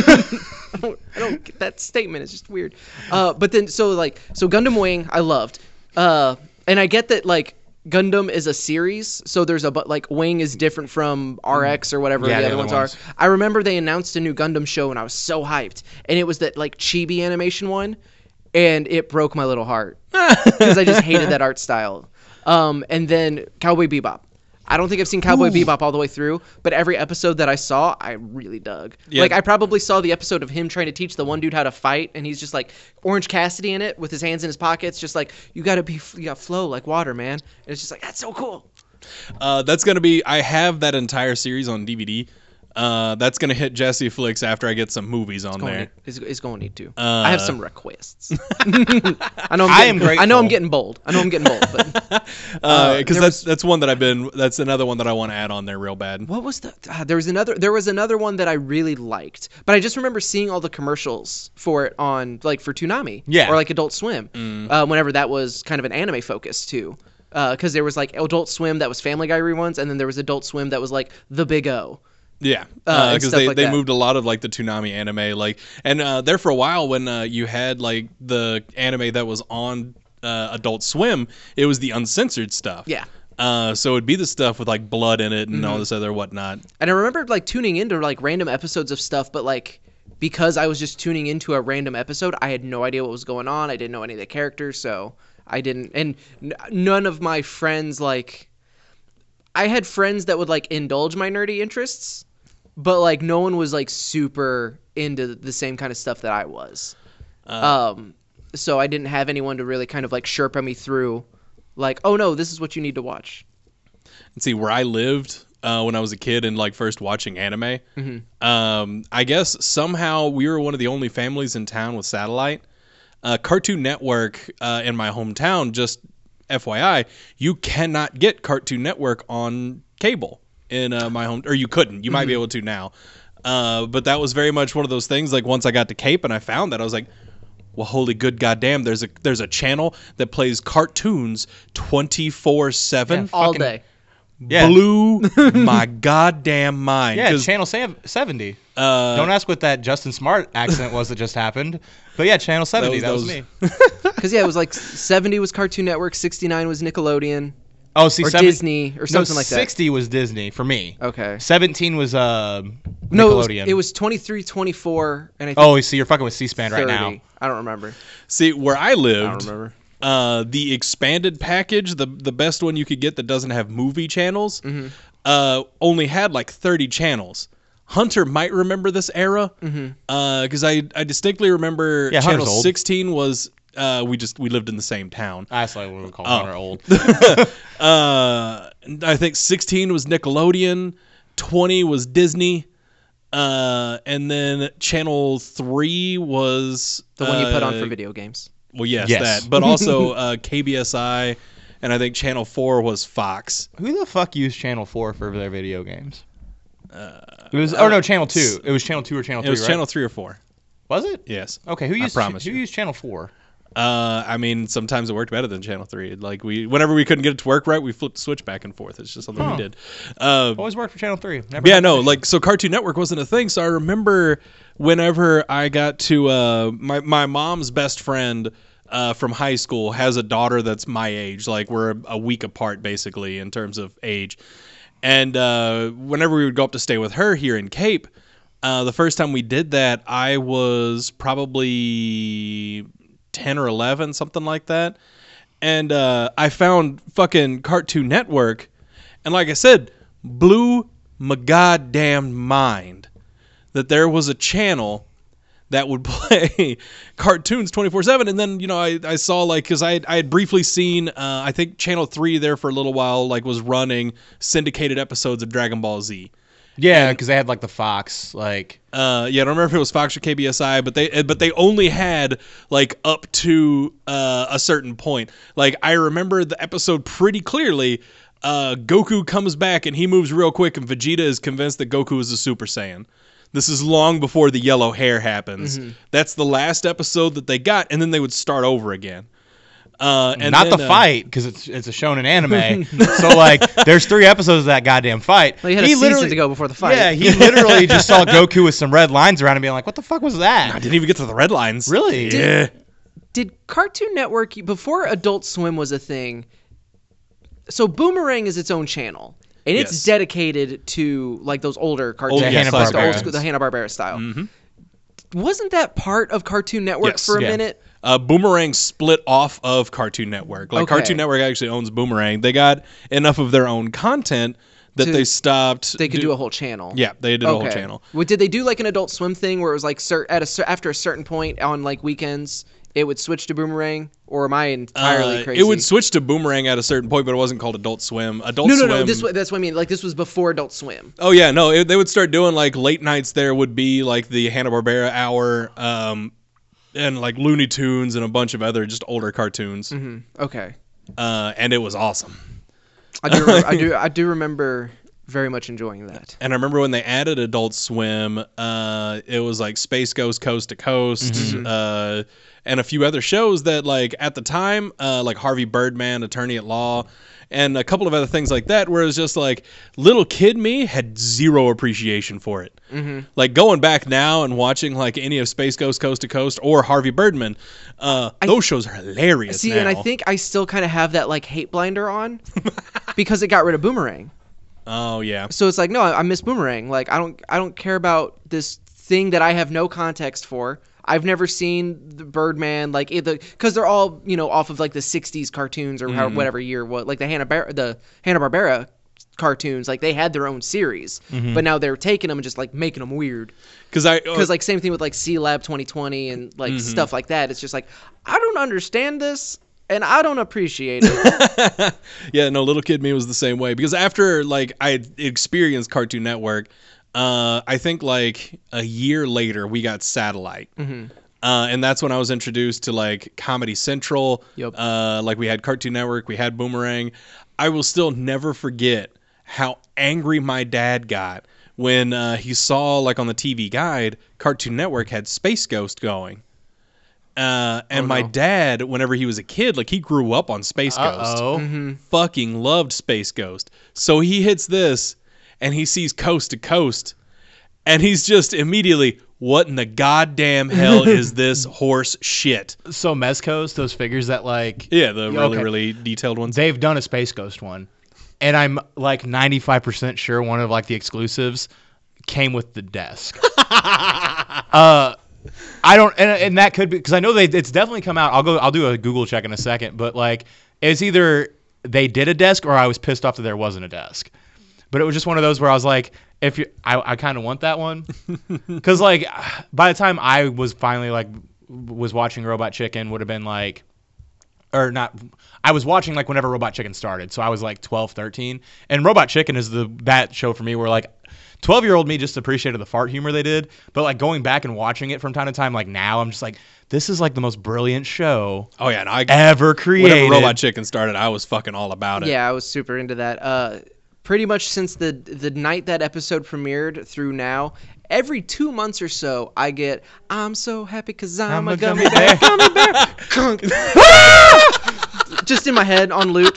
I don't, I don't get that statement. It's just weird. Uh, but then so like so Gundam Wing I loved, uh, and I get that like Gundam is a series, so there's a but like Wing is different from R X or whatever Yeah, the the other other ones, ones. are. I remember they announced a new Gundam show and I was so hyped, and it was that like chibi animation one, and it broke my little heart because I just hated that art style. Um, and then Cowboy Bebop. I don't think I've seen Cowboy Bebop all the way through, but every episode that I saw, I really dug. Yeah. Like I probably saw the episode of him trying to teach the one dude how to fight, and he's just like Orange Cassidy in it with his hands in his pockets, just like you gotta be, you gotta flow like water, man. And it's just like that's so cool. Uh, that's gonna be. I have that entire series on D V D. Uh, that's gonna hit Jesse Flicks after I get some movies on Going there. need, it's, it's going to need to. Uh, I have some requests. I know I'm I getting, am I know I'm grateful. getting bold. I know I'm getting bold. But Because uh, that's there was- that's one that I've been. That's another one that I want to add on there real bad. what was the? Uh, there was another. There was another one that I really liked, but I just remember seeing all the commercials for it on like for Toonami, Yeah. or like Adult Swim, uh, whenever that was kind of an anime focus too. Because there was like Adult Swim that was Family Guy reruns, and then there was Adult Swim that was like The Big O. Yeah, Uh, and because stuff they, like they that. moved a lot of like the Toonami anime, like, and uh, there for a while when uh, you had like the anime that was on uh, Adult Swim, it was the uncensored stuff. Yeah. Uh, so it'd be the stuff with like blood in it and all this other whatnot. And I remember like tuning into like random episodes of stuff, but like because I was just tuning into a random episode, I had no idea what was going on. I didn't know any of the characters, so I didn't. And n- none of my friends like. I had friends that would like indulge my nerdy interests, but like no one was like super into the same kind of stuff that I was. um, so I didn't have anyone to really kind of like Sherpa me through, like, oh no, this is what you need to watch. And see where I lived uh, when I was a kid and like first watching anime. Um, I guess somehow we were one of the only families in town with satellite. Uh, Cartoon Network uh, in my hometown, just F Y I, you cannot get Cartoon Network on cable in uh, my home, or you couldn't. You might be able to now. Uh, but that was very much one of those things. Like once I got to Cape and I found that, I was like, well, holy good goddamn! There's a there's a channel that plays cartoons twenty-four seven all day. Yeah. Blew my goddamn mind. Yeah, 'Cause, Channel seventy. uh, Don't ask what that Justin Smart accent was that just happened. But yeah, Channel seventy, that was, That me. Because yeah, it was like seventy was Cartoon Network, sixty-nine was Nickelodeon, Oh, see, or seventy, Disney, or something no, like that. sixty was Disney for me. Okay. seventeen was uh, No, it was, Nickelodeon. it was twenty-three, twenty-four, and I think Oh, see, you're fucking with C-SPAN right thirty. now. I don't remember. see where I I lived. don't remember. Uh, the expanded package, the the best one you could get that doesn't have movie channels, Mm-hmm. uh, only had like thirty channels. Hunter might remember this era, because I I distinctly remember Yeah, channel Hunter's old. sixteen was uh, we just we lived in the same town. That's like what we would call Oh. Hunter old. Uh, I think sixteen was Nickelodeon, twenty was Disney, uh, and then channel three was The one you put on uh, for video games. Well, yes, Yes. that, but also uh, K B S I, and I think channel four was Fox. Who the fuck used Channel four for their video games? it was, oh no, Channel two. It was Channel two or Channel It three, was right? channel three or four. Was it? Yes. Okay, who I used promise who you. used Channel four? Uh, I mean, sometimes it worked better than channel three. Like we, whenever we couldn't get it to work right, we flipped the switch back and forth. It's just something Huh. we did. Uh, Always worked for Channel three. Never yeah, had no, an issue. like so Cartoon Network wasn't a thing. So I remember whenever I got to uh, my my mom's best friend uh, from high school has a daughter that's my age. Like we're a week apart basically in terms of age. And uh, whenever we would go up to stay with her here in Cape, uh, the first time we did that, I was probably ten or eleven, something like that. And uh, I found fucking Cartoon Network, and like I said, blew my goddamn mind that there was a channel that would play cartoons twenty-four seven. And then, you know, I, I saw, like, because I, I had briefly seen, uh, I think Channel three there for a little while, like, was running syndicated episodes of Dragon Ball Z. yeah, because they had like the Fox, like Uh, yeah, I don't remember if it was Fox or K B S I, but they but they only had like up to uh, a certain point. Like I remember the episode pretty clearly. Uh, Goku comes back and he moves real quick, and Vegeta is convinced that Goku is a Super Saiyan. This is long before the yellow hair happens. Mm-hmm. That's the last episode that they got, and then they would start over again. Uh, and not then, the uh, fight because it's it's a shonen anime. So like, there's three episodes of that goddamn fight. Well, you had a he season literally to go before the fight. Yeah, he literally just saw Goku with some red lines around him, being like, "What the fuck was I that?" didn't even get to the red lines. Really? Yeah. Did Cartoon Network, before Adult Swim was a thing, so Boomerang is its own channel, and it's Yes. dedicated to like those older cartoons, Old- yes, like the old Hanna-Barbera. school, the Hanna-Barbera style. Mm-hmm. Wasn't that part of Cartoon Network Yes, for a yeah. minute? Uh, Boomerang split off of Cartoon Network. Like Okay. Cartoon Network actually owns Boomerang. They got enough of their own content that To- they stopped. They could do a whole channel. Yeah, they did a whole Okay. channel. Well, did they do like an Adult Swim thing where it was like cer- at a cer- after a certain point on like weekends it would switch to Boomerang, or am I entirely Uh, crazy? it would switch to Boomerang at a certain point, but it wasn't called Adult Swim. Adult no, no, Swim. no. This wa- that's what I mean. Like this was before Adult Swim. Oh yeah, no, it, they would start doing like late nights. There would be like the Hanna Barbera hour, um, and like Looney Tunes and a bunch of other just older cartoons. Okay, Uh, and it was awesome. I do. Remember, I do. I do remember very much enjoying that. And I remember when they added Adult Swim, uh, it was like Space Ghost Coast to Coast, Mm-hmm. uh, and a few other shows that, like, at the time, uh, like Harvey Birdman, Attorney at Law, and a couple of other things like that, where it was just like, little kid me had zero appreciation for it. Mm-hmm. Like, going back now and watching, like, any of Space Ghost Coast to Coast or Harvey Birdman, uh, those shows are hilarious See, now. and I think I still kind of have that like hate blinder on because it got rid of Boomerang. Oh, yeah. So it's like, no, I, I miss Boomerang. Like I don't, I don't care about this thing that I have no context for. I've never seen the Birdman, like either because they're all, you know, off of like the sixties cartoons or how, whatever year what, like the Hanna Bar- the Hanna Barbera cartoons, like they had their own series, but now they're taking them and just like making them weird. Because I, Because like same thing with like C Lab twenty twenty and like stuff like that. It's just like I don't understand this and I don't appreciate it. yeah, no, little kid me was the same way because after like I had experienced Cartoon Network, uh, I think like a year later we got Satellite, mm-hmm. uh, and that's when I was introduced to like Comedy Central. Yep. Uh, like we had Cartoon Network, we had Boomerang. I will still never forget how angry my dad got when uh, he saw, like, on the T V guide, Cartoon Network had Space Ghost going. Uh, and Oh, my no. dad, whenever he was a kid, like, he grew up on Space Ghost. Uh-oh. Mm-hmm. Fucking loved Space Ghost. So he hits this, and he sees Coast to Coast, and he's just immediately, what in the goddamn hell is this horse shit? So Mezcos, those figures that like Yeah, the really, Okay. really detailed ones. they've done a Space Ghost one, and I'm like ninety-five percent sure one of like the exclusives came with the desk. uh, I don't, and, and that could be because I know they it's definitely come out. I'll go, I'll do a Google check in a second, but like it's either they did a desk or I was pissed off that there wasn't a desk. But it was just one of those where I was like, if you, I, I kind of want that one, because like by the time I was finally like was watching Robot Chicken would have been like, or not, I was watching like whenever Robot Chicken started, so I was like twelve, thirteen, and Robot Chicken is the that show for me where like twelve year old me just appreciated the fart humor they did, but like going back and watching it from time to time, like now I'm just like, this is like the most brilliant show Oh, yeah. And I, ever created. whenever Robot Chicken started, I was fucking all about it. Yeah, I was super into that. Uh, pretty much since the the night that episode premiered through now, every two months or so, I get, I'm so happy because I'm, a gummy bear. Gummy bear. Kunk. Just in my head on loop.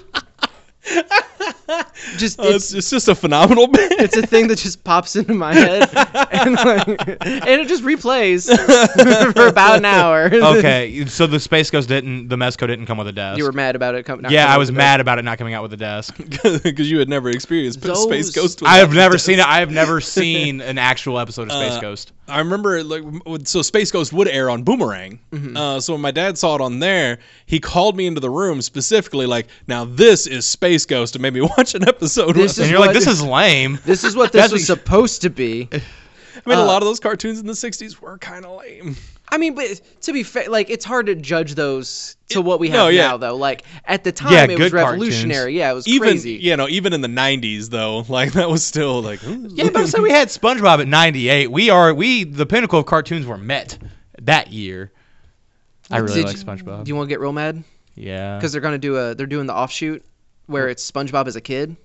Just Oh, it's, it's, it's just a phenomenal band. it's a thing that just pops into my head, and, like, and it just replays for about an hour. Okay, so the Space Ghost didn't, the Mezco didn't come with a desk. You were mad about it coming. yeah, I was mad about it not coming out with a desk. Because you had never experienced Those- Space Ghost. I have without never the seen it. I have never seen an actual episode of Space Uh, Ghost. I remember, like, so Space Ghost would air on Boomerang. Mm-hmm. Uh, so when my dad saw it on there, he called me into the room specifically, like, now this is Space Ghost, and made me watch an episode. This with And is you're like, what- this is lame. This is what this That's was what- supposed to be. I mean, a uh, lot of those cartoons in the sixties were kind of lame. I mean, but to be fair, like it's hard to judge those to what we have No, yeah. now, though. Like at the time, Yeah, it was good cartoons. revolutionary. Yeah, it was Even, crazy. you know, even in the nineties, though, like, that was still, like, ooh. Yeah, but so we had SpongeBob at ninety-eight. We are, we, the pinnacle of cartoons were met that year. I really Did like you- SpongeBob. Do you want to get real mad Yeah. because they're gonna do a they're doing the offshoot where it's SpongeBob as a kid.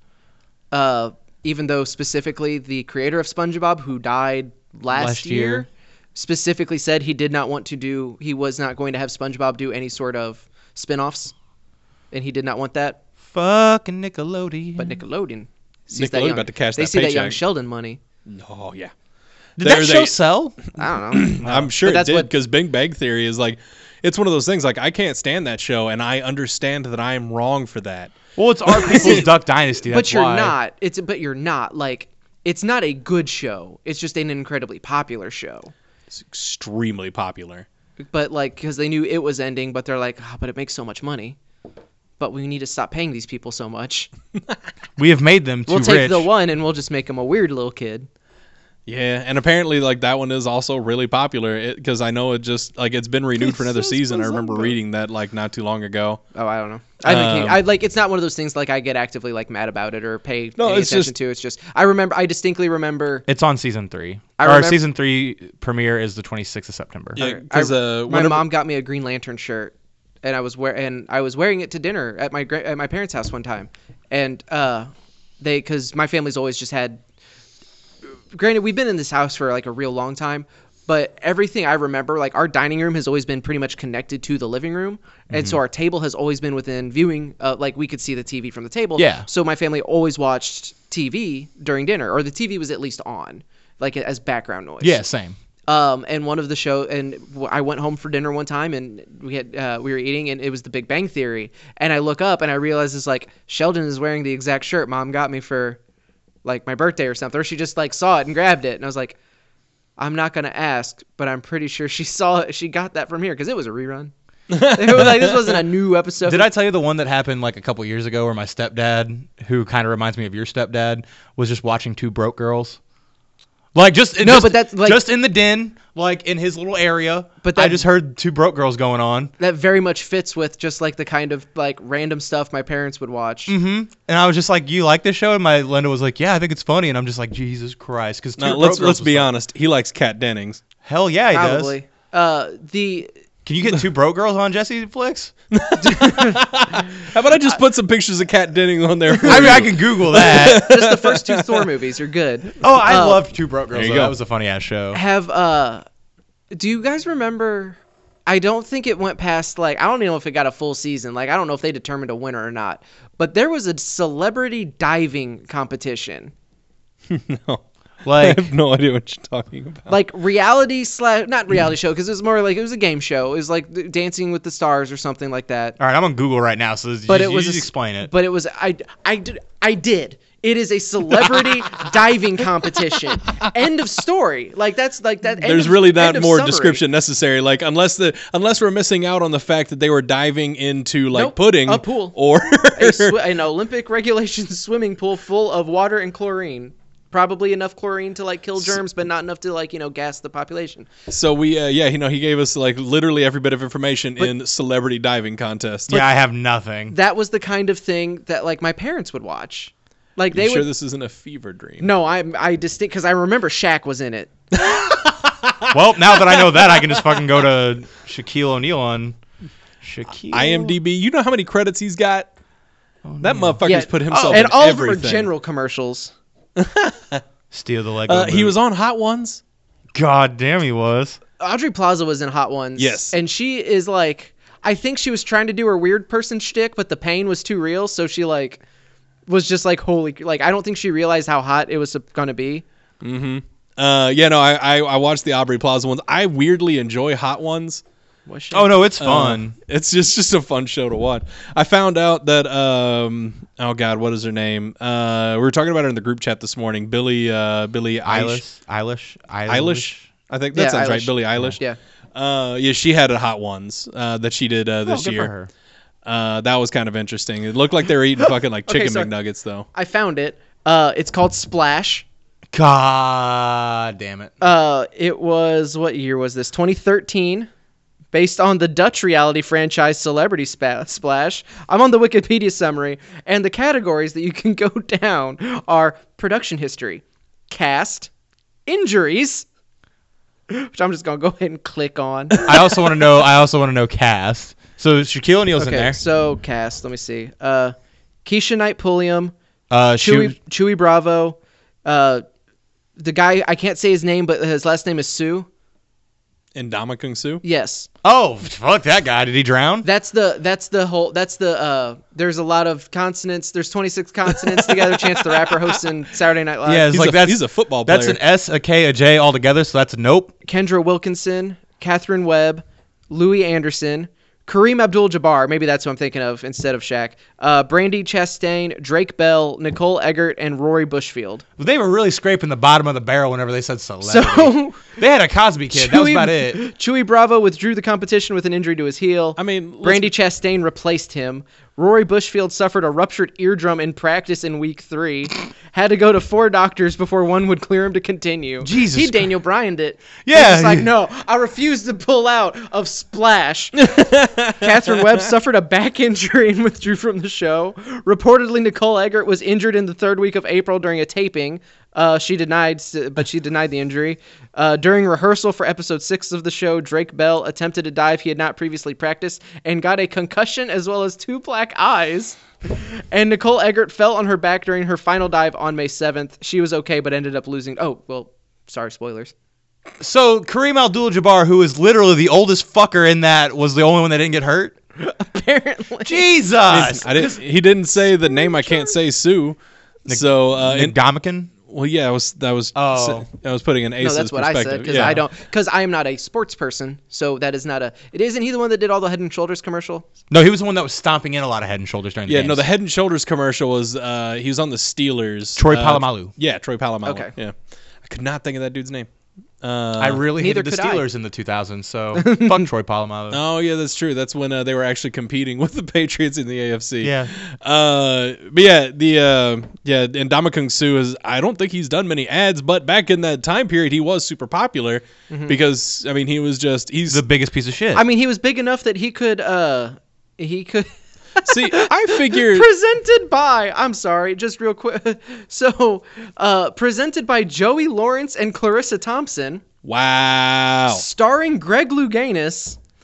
Uh, even though specifically the creator of SpongeBob, who died last, Last year, year. specifically said he did not want to do. He was not going to have SpongeBob do any sort of spin-offs, and he did not want that. Fucking Nickelodeon. But Nickelodeon sees Nickelodeon that young, about to cash they that see that young paycheck. Sheldon money. Oh, yeah. Did They're- that show they- sell? I don't know. I'm sure But it that's did, what- because Big Bang Theory is like, it's one of those things, like, I can't stand that show, and I understand that I am wrong for that. Well, it's our people's Duck Dynasty. That's but you're why. not. It's but you're not like it's not a good show. It's just an incredibly popular show. It's extremely popular. But like because they knew it was ending, but they're like, oh, but it makes so much money. But we need to stop paying these people so much. We have made them too We'll take rich. the one and we'll just make him a weird little kid. Yeah, and apparently, like, that one is also really popular, because I know it just, like, it's been renewed for another It's season. I so remember bizarre. reading that, like, not too long ago. Oh, I don't know. I, haven't Um, I like it's not one of those things like I get actively like mad about it or pay No, any it's attention just- to. It's just I remember. I distinctly remember. It's on season three. I Our remember- season three premiere is the twenty-sixth of September. Yeah, I- because uh, My whenever- mom got me a Green Lantern shirt, and I was wear and I was wearing it to dinner at my gra- at my parents' house one time, and uh, they because my family's always just had. Granted, we've been in this house for like a real long time, but everything I remember, like our dining room has always been pretty much connected to the living room, and so our table has always been within viewing. Uh, like we could see the T V from the table. Yeah. So my family always watched T V during dinner, or the T V was at least on, like as background noise. Yeah, same. Um, and one of the show, and w- I went home for dinner one time, and we had uh, we were eating, and it was The Big Bang Theory. And I look up, and I realize it's like Sheldon is wearing the exact shirt Mom got me for, like my birthday or something. Or she just like saw it and grabbed it, and I was like, I'm not gonna ask, but I'm pretty sure she saw it. She got that from here because it was a rerun. It was like this wasn't a new episode. Did I tell you the one that happened like a couple years ago where my stepdad, who kind of reminds me of your stepdad, was just watching Two Broke Girls? Like just No, just, but that's, like- just in the den, like in his little area. But I that- just heard Two Broke Girls going on. That very much fits with just like the kind of like random stuff my parents would watch. Mm-hmm. And I was just like, "You like this show?" And my Linda was like, "Yeah, I think it's funny." And I'm just like, "Jesus Christ!" Because Now, let's let's be honest. He likes Kat Dennings. Hell yeah, he Probably. does. Uh, the Can you get two broke girls on Jesse Flicks? How about I just put some pictures of Kat Denning on there? For I mean, you? I can Google that. Just the first two Thor movies. You're good. Oh, I Uh, loved Two Broke Girls. There you Though. go. That was a funny ass show. Have uh, do you guys remember? I don't think it went past like I don't even know if it got a full season. Like I don't know if they determined a winner or not. But there was a celebrity diving competition. No. I Like, have no idea what you're talking about. Like reality slash not reality show because it was more like it was a game show. It was like Dancing with the Stars or something like that. all right, I'm on Google right now, so But you, it was you a just s- explain it. But it was I I did I did. It is a celebrity diving competition. End of story. Like that's like that. end There's of- really end not of more summary. description necessary. Like unless the unless we're missing out on the fact that they were diving into like Nope, pudding a pool. or A sw- an Olympic regulation swimming pool full of water and chlorine. Probably enough chlorine to like kill germs, but not enough to like you know gas the population. so we uh, yeah you know he gave us like literally every bit of information in celebrity diving contest. yeah, I have nothing. That was the kind of thing that like my parents would watch. Like You they sure would. this isn't a fever dream? No, I I distinct because I remember Shaq was in it. Well, now that I know that, I can just fucking go to Shaquille O'Neal on Shaquille. IMDb. You know how many credits he's got? That motherfucker's Yeah, put himself and in all of them are everything. general commercials. Steal the Lego. Uh, he movie. was on Hot Ones. God damn, he was. Audrey Plaza was in Hot Ones. Yes. And she is like, I think she was trying to do her weird person shtick, but the pain was too real. So she like was just like, holy, like, I don't think she realized how hot it was going to be. Uh, yeah, no, I, I I watched the Aubrey Plaza ones. I weirdly enjoy Hot Ones. Was she? Oh no, it's Uh, fun. it's just just a fun show to watch. I found out that um oh god, what is her name? Uh, we were talking about her in the group chat this morning. Billy uh Billy Eilish. Eilish. Eilish. Eilish. I think that Yeah, sounds right. Eilish. Billy Eilish. Yeah. Uh, yeah, she had a Hot Ones uh, that she did uh, Oh, this good year. for her. Uh, that was kind of interesting. It looked like they were eating fucking like Okay, chicken so- McNuggets though. I found it. Uh, it's called Splash. God damn it. Uh, it was, what year was this? twenty thirteen. Based on the Dutch reality franchise Celebrity Spa- Splash. I'm on the Wikipedia summary, and the categories that you can go down are production history, cast, injuries, which I'm just gonna go ahead and click on. I also want to know. I also want to know cast. So Shaquille O'Neal's in Okay, there. so cast. Let me see. Uh, Keisha Knight Pulliam, Uh, Chewy Chewy. Chewy Bravo, uh, the guy I can't say his name, but his last name is Sue. And Damakung Su. Yes. Oh, fuck that guy. Did he drown? That's the that's the whole that's the uh there's a lot of consonants. There's twenty-six consonants together. Chance the Rapper hosting Saturday Night Live. Yeah, it's He's like a, that's he's a football player. That's an S, a K, a J all together. So that's a nope. Kendra Wilkinson, Catherine Webb, Louis Anderson, Kareem Abdul-Jabbar, maybe that's who I'm thinking of instead of Shaq. Uh, Brandy Chastain, Drake Bell, Nicole Eggert, and Rory Bushfield. They were really scraping the bottom of the barrel whenever they said celebrity. So They had a Cosby kid. That was about it. Chewy Bravo withdrew the competition with an injury to his heel. I mean, let's- Brandy Chastain replaced him. Rory Bushfield suffered a ruptured eardrum in practice in week three. Had to go to four doctors before one would clear him to continue. Jesus He Christ. Daniel Bryan'd it. Yeah. He's like, no, I refuse to pull out of Splash. Catherine Webb suffered a back injury and withdrew from the show. Reportedly, Nicole Eggert was injured in the third week of April during a taping. Uh, she denied, but she denied the injury. Uh, during rehearsal for episode six of the show, Drake Bell attempted a dive he had not previously practiced and got a concussion as well as two black eyes. And Nicole Eggert fell on her back during her final dive on May seventh. She was okay, but ended up losing. Oh, well, sorry, spoilers. So Kareem Abdul-Jabbar, who is literally the oldest fucker in that, was the only one that didn't get hurt. Apparently. Jesus. I didn't. He didn't say the name. I can't say Sue. So uh, in, Dominican. well, yeah, I was that was Oh. I was putting an ace's No, that's what I perspective. said because yeah. I don't because I am not a sports person, so that is not a. It isn't he the one that did all the Head and Shoulders commercial? No, he was the one that was stomping in a lot of Head and Shoulders during the Yeah, games. no, the Head and Shoulders commercial was uh, he was on the Steelers. Troy uh, Polamalu. Yeah, Troy Polamalu. Okay. Yeah, I could not think of that dude's name. Uh, I really Neither hated the could I. Steelers in the two thousands, so fuck Troy Polamalu. Oh yeah, that's true. That's when uh, they were actually competing with the Patriots in the A F C. Yeah. Uh, but yeah, the uh, yeah, and Damakung Su is. I don't think he's done many ads, but back in that time period, he was super popular because I mean he was just he's The biggest piece of shit. I mean, he was big enough that he could. uh He could. see. I figured. Presented by, I'm sorry, just real quick. So, uh, presented by Joey Lawrence and Clarissa Thompson, Wow. starring Greg Louganis,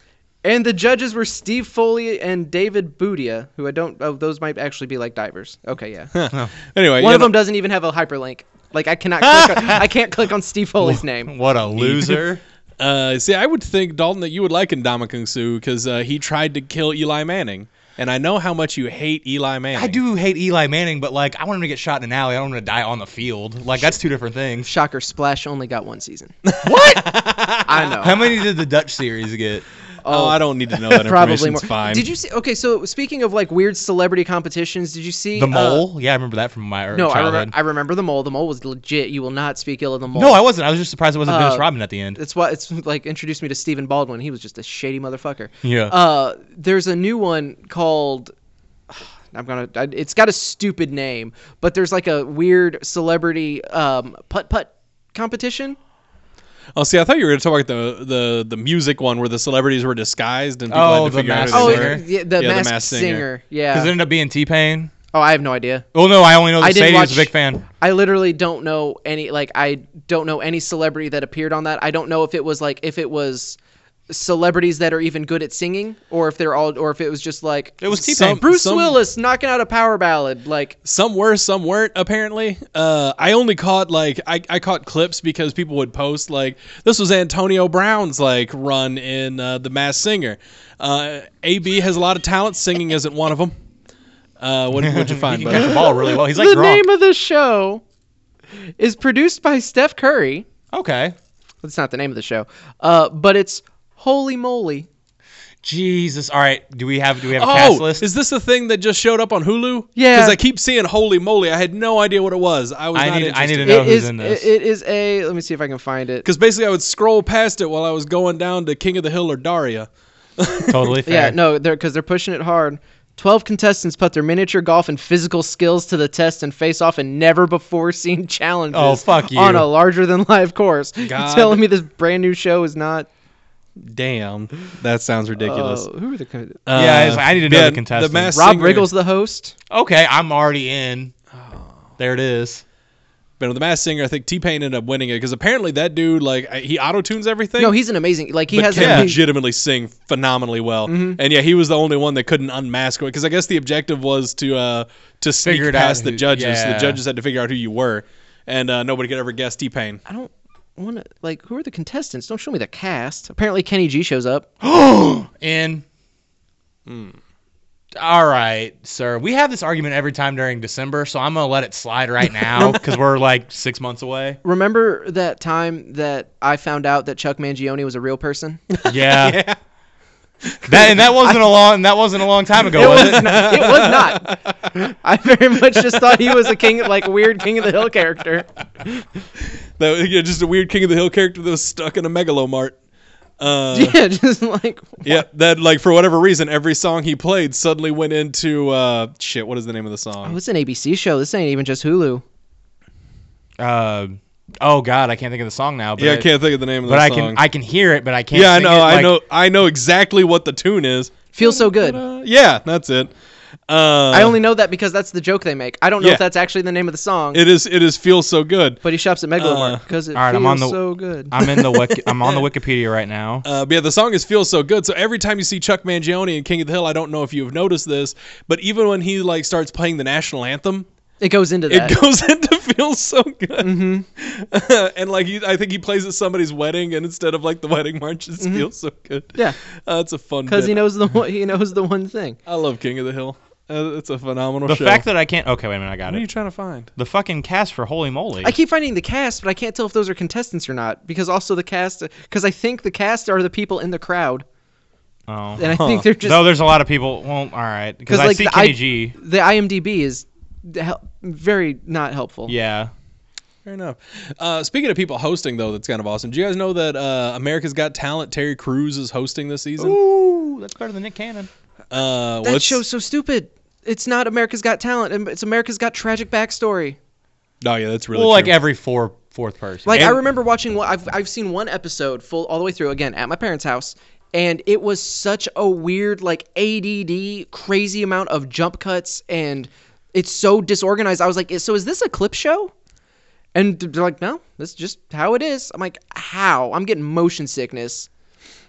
And the judges were Steve Foley and David Boudia, who I don't. Oh, those might actually be like divers. Okay, yeah. Anyway, One you of know- them doesn't even have a hyperlink. Like I cannot. Click on, I can't click on Steve Foley's name. What a loser. Uh, see, I would think, Dalton, that you would like Ndamukong Suh because uh, he tried to kill Eli Manning. And I know how much you hate Eli Manning. I do hate Eli Manning, but like I want him to get shot in an alley. I don't want him to die on the field. Like that's two different things. Shocker! Splash only got one season. What? I know. How many did the Dutch series get? Oh, I don't need to know that Probably information's more. fine. Did you see? Okay, so speaking of like weird celebrity competitions, did you see The uh, mole? Yeah, I remember that from my no, I childhood. remember. I remember the mole. The mole was legit. You will not speak ill of the mole. No, I wasn't. I was just surprised it wasn't Dennis Uh, Rodman at the end. It's what it's like introduced me to Stephen Baldwin. He was just a shady motherfucker. Yeah. Uh, there's a new one called. I'm gonna. I, it's got a stupid name, but there's like a weird celebrity um, putt putt competition. Oh, see, I thought you were going to talk about the, the, the music one where the celebrities were disguised and people Oh, had to the figure out Masked who Oh, they Singer? were. yeah, the, Yeah, the masked, Masked singer. Singer. Yeah. Does it end up being T-Pain? Oh, I have no idea. Oh no, I only know I the didn't say he was a watch- big fan. I literally don't know any. Like, I don't know any celebrity that appeared on that. I don't know if it was like if it was celebrities that are even good at singing, or if they're all, or if it was just like It was T-Pain. Some- Bruce some- Willis knocking out a power ballad. Like, Some were, some weren't. Apparently, uh, I only caught like I, I caught clips because people would post like this was Antonio Brown's like run in uh, the Masked Singer. Uh, A B has a lot of talent. Singing isn't one of them. Uh, what would you find? He can buddy? catch the ball really well. He's like the Gronk. name of the show is produced by Steph Curry. Okay. That's not the name of the show, uh, but it's Holy Moly. Jesus. All right. Do we have do we have a cast Oh, list? is this the thing that just showed up on Hulu? Yeah. Because I keep seeing Holy Moly. I had no idea what it was. I was I not need- I need interested. to know It who's is. in this. It, it is a. Let me see if I can find it. Because basically, I would scroll past it while I was going down to King of the Hill or Daria. Totally fair. Yeah, no, they're because they're pushing it hard. Twelve contestants put their miniature golf and physical skills to the test and face off in never-before-seen challenges. Oh, fuck you. On a larger-than-life course. God. You're telling me this brand new show is not? Damn, that sounds ridiculous. Uh, who are the? con- Uh, Yeah, it's like, I need to know the contestants. Masked Rob Singer- Riggle's the host. Okay, I'm already in. There it is. But the Masked Singer, I think T-Pain ended up winning it because apparently that dude, like, he auto-tunes everything. No, he's an amazing. Like he but has. can a, legitimately sing phenomenally well. And yeah, he was the only one that couldn't unmask it because I guess the objective was to uh, to sneak Figure it out past the who- judges. So yeah. the judges had to figure out who you were, and uh, nobody could ever guess T-Pain. I don't want to. Like, who are the contestants? Don't show me the cast. Apparently, Kenny G shows up. In. All right, sir. We have this argument every time during December, so I'm gonna let it slide right now because we're like six months away. Remember that time that I found out that Chuck Mangione was a real person? Yeah. That and that wasn't a long that wasn't a long time ago, It was was it? not. It was not. I very much just thought he was a king, like weird King of the Hill character. That, yeah, just a weird King of the Hill character that was stuck in a megalomart. Uh, Yeah, just like yeah, that like for whatever reason, every song he played suddenly went into uh, shit. What is the name of the song? oh, it's an A B C show. This ain't even just Hulu. Uh, oh God, I can't think of the song now. But yeah, I can't think of the name of the But I song. can I can hear it, but I can't. yeah, I sing know, it, I like- know, I know exactly what the tune is. Feels so good. Uh, yeah, that's it. Uh, I only know that because that's the joke they make. I don't know yeah. if that's actually the name of the song. It is. It is. Feels so good. but he shops at Megalomart Uh, because it all right, feels I'm on the- so good. I'm in the wiki, I'm on the Wikipedia right now. Uh, but yeah, the song is "Feels So Good." So every time you see Chuck Mangione in King of the Hill, I don't know if you've noticed this, but even when he like starts playing the national anthem, it goes into that. it goes into "Feels So Good." Mm-hmm. And like, he, I think he plays at somebody's wedding, and instead of like the wedding march, it feels so good. Yeah. uh, it's a fun. Because bit. he knows the one, he knows the one thing. I love King of the Hill. Uh, it's a phenomenal The show. fact that I can't. Okay, wait a minute, I got what are you it. trying to find? The fucking cast for Holy Moly. I keep finding the cast, but I can't tell if those are contestants or not. Because also the cast, because I think the cast are the people in the crowd, oh. and I think they're just Though there's a lot of people. Well, all right, because I like see the, Kenny I- G. the IMDb is hel- very not helpful. Yeah. Fair enough. Uh, speaking of people hosting, though, that's kind of awesome. Do you guys know that uh, America's Got Talent? Terry Crews is hosting this season. Ooh, that's better than Nick Cannon. Uh, That what's- show's so stupid. It's not America's Got Talent. It's America's Got Tragic Backstory. Oh yeah, that's really Well, like true. every four fourth person. Like I And- remember watching one. I've I've seen one episode full all the way through again at my parents' house, and it was such a weird like A D D crazy amount of jump cuts, and it's so disorganized. I was like, so is this a clip show? And they're like, no, this is just how it is. I'm like, how? I'm getting motion sickness.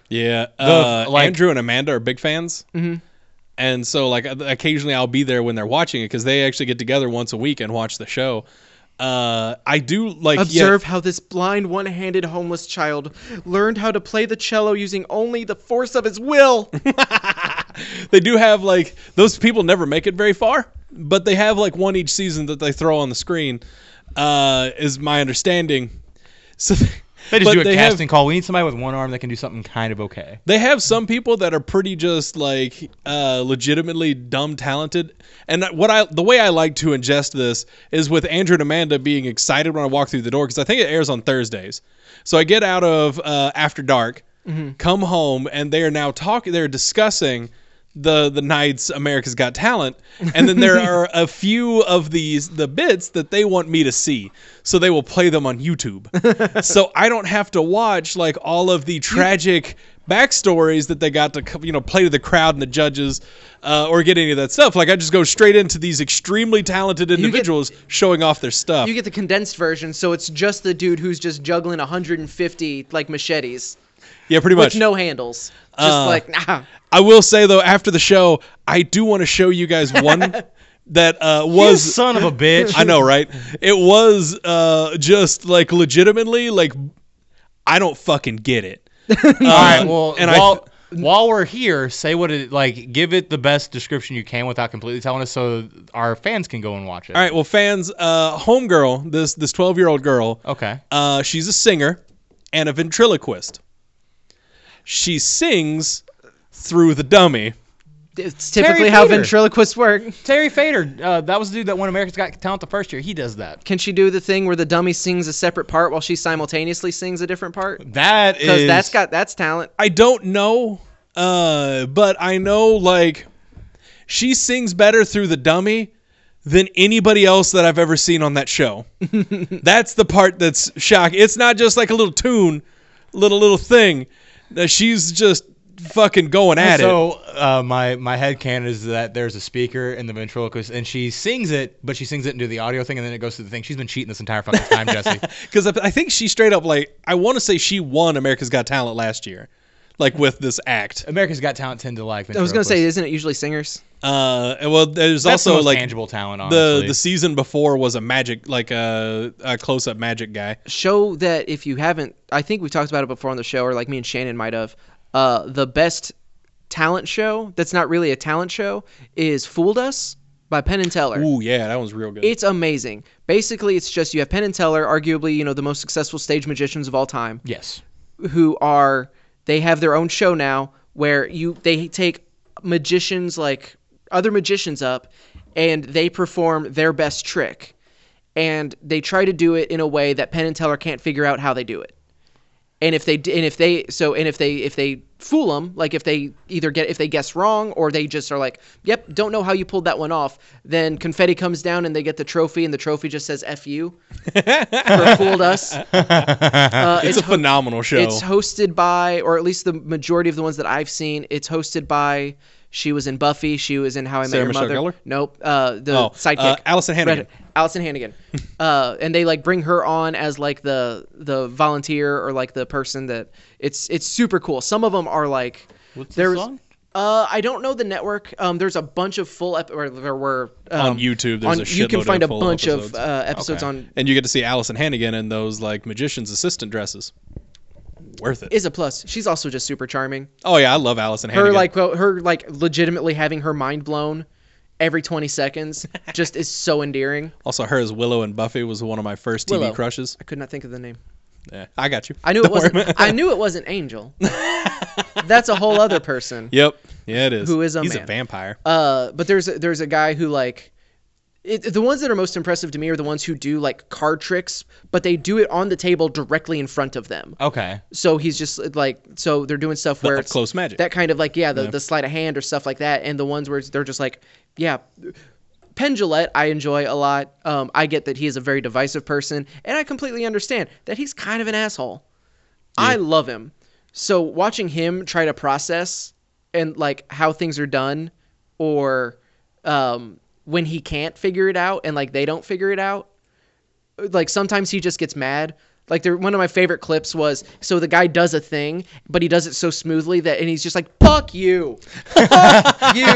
Yeah, uh, like- Andrew and Amanda are big fans, Mm-hmm. and so like occasionally I'll be there when they're watching it because they actually get together once a week and watch the show. Uh, I do like Observe how this blind, one-handed homeless child learned how to play the cello using only the force of his will. Yeah, they do have like those people never make it very far, but they have like one each season that they throw on the screen. Uh, is my understanding. So. They just but do a they casting have, call. We need somebody with one arm that can do something kind of okay. They have some people that are pretty just like uh, legitimately dumb talented. And what I the way I like to ingest this is with Andrew and Amanda being excited when I walk through the door because I think it airs on Thursdays. So I get out of uh, After Dark, mm-hmm. come home, and they are now talking. They're discussing the the night's America's Got Talent, and then there are a few of these the bits that they want me to see, so they will play them on YouTube. So I don't have to watch like all of the tragic backstories that they got to you know play to the crowd and the judges, uh, or get any of that stuff. Like I just go straight into these extremely talented individuals get, showing off their stuff. You get the condensed version, so it's just the dude who's just juggling one hundred fifty like machetes. Yeah, pretty much. With no handles. Just uh, like, nah. I will say, though, after the show, I do want to show you guys one that uh, was... You son of a bitch. I know, right? It was uh, just, like, legitimately, like, I don't fucking get it. All right, well, and while, I, while we're here, say what it... Like, give it the best description you can without completely telling us so our fans can go and watch it. All right, well, fans, uh, homegirl, this this twelve-year-old girl, Okay. uh, she's a singer and a ventriloquist. She sings through the dummy. It's typically Terry how Fader. ventriloquists work. Terry Fader, uh, that was the dude that won America's Got Talent the first year. He does that. Can she do the thing where the dummy sings a separate part while she simultaneously sings a different part? That Because is... that's got that's talent. I don't know, uh, but I know, like, she sings better through the dummy than anybody else that I've ever seen on that show. That's the part that's shocking. It's not just like a little tune, little little thing. Uh, she's just fucking going at so, it. So uh, my my headcanon is that there's a speaker in the ventriloquist, and she sings it, but she sings it into the audio thing, and then it goes to the thing. She's been cheating this entire fucking time, Jesse. Because I think she straight up, like, I want to say she won America's Got Talent last year, like, with this act. America's Got Talent tend to like I was going to say, ventriloquists. isn't it usually singers? Uh, and well, there's That's the also most like tangible talent, the honestly. the season before was a magic, like a, a close up magic guy. Show that if you haven't, I think we've talked about it before on the show, or like me and Shannon might have. Uh, the best talent show that's not really a talent show is Fooled Us by Penn and Teller. Ooh, yeah, that one's real good. It's amazing. Basically, it's just you have Penn and Teller, arguably, you know, the most successful stage magicians of all time, Yes. who are they have their own show now where you they take magicians like other magicians up and they perform their best trick, and they try to do it in a way that Penn and Teller can't figure out how they do it. And if they and if they so and if they if they fool them, like if they either get if they guess wrong or they just are like, yep, don't know how you pulled that one off, then confetti comes down and they get the trophy, and the trophy just says F you for Fooled Us. Uh, it's, a ho- phenomenal show. It's hosted by, or at least the majority of the ones that I've seen, it's hosted by. She was in Buffy. She was in How I Met Sarah Your Michelle Mother. Gellar? Nope. Uh, the Oh, sidekick, uh, Allison Hannigan. Red- Allison Hannigan. uh, and they like bring her on as like the the volunteer or like the person that it's it's super cool. Some of them are like What's there the was- song? Uh, I don't know the network. Um, there's a bunch of full ep- or there were um, On YouTube, there's on- a you can shitload find of a full bunch episodes. of uh, episodes Okay. on. And you get to see Allison Hannigan in those like magician's assistant dresses. Worth it. Is a plus. She's also just super charming. Oh yeah, I love Allison Hannigan. Her like well, her like legitimately having her mind blown every twenty seconds just is so endearing. Also, her as Willow and Buffy was one of my first T V Willow. crushes. I could not think of the name. Yeah, I got you. I knew Don't it wasn't. worry. I knew it wasn't Angel. That's a whole other person. Yep. Yeah, it is. Who is a He's a man. vampire. Uh, but there's a, there's a guy who like, it, the ones that are most impressive to me are the ones who do like card tricks, but they do it on the table directly in front of them. Okay. So he's just like, so they're doing stuff where up it's close magic. that kind of like, yeah, the, Yeah. the sleight of hand or stuff like that. And the ones where it's, they're just like, yeah, Penn Jillette, I enjoy a lot. Um, I get that he is a very divisive person, and I completely understand that he's kind of an asshole. I love him. So watching him try to process and like how things are done, or um, when he can't figure it out and like they don't figure it out, like sometimes he just gets mad. Like there, one of my favorite clips was so the guy does a thing, but he does it so smoothly that, and he's just like, "Fuck you, fuck you."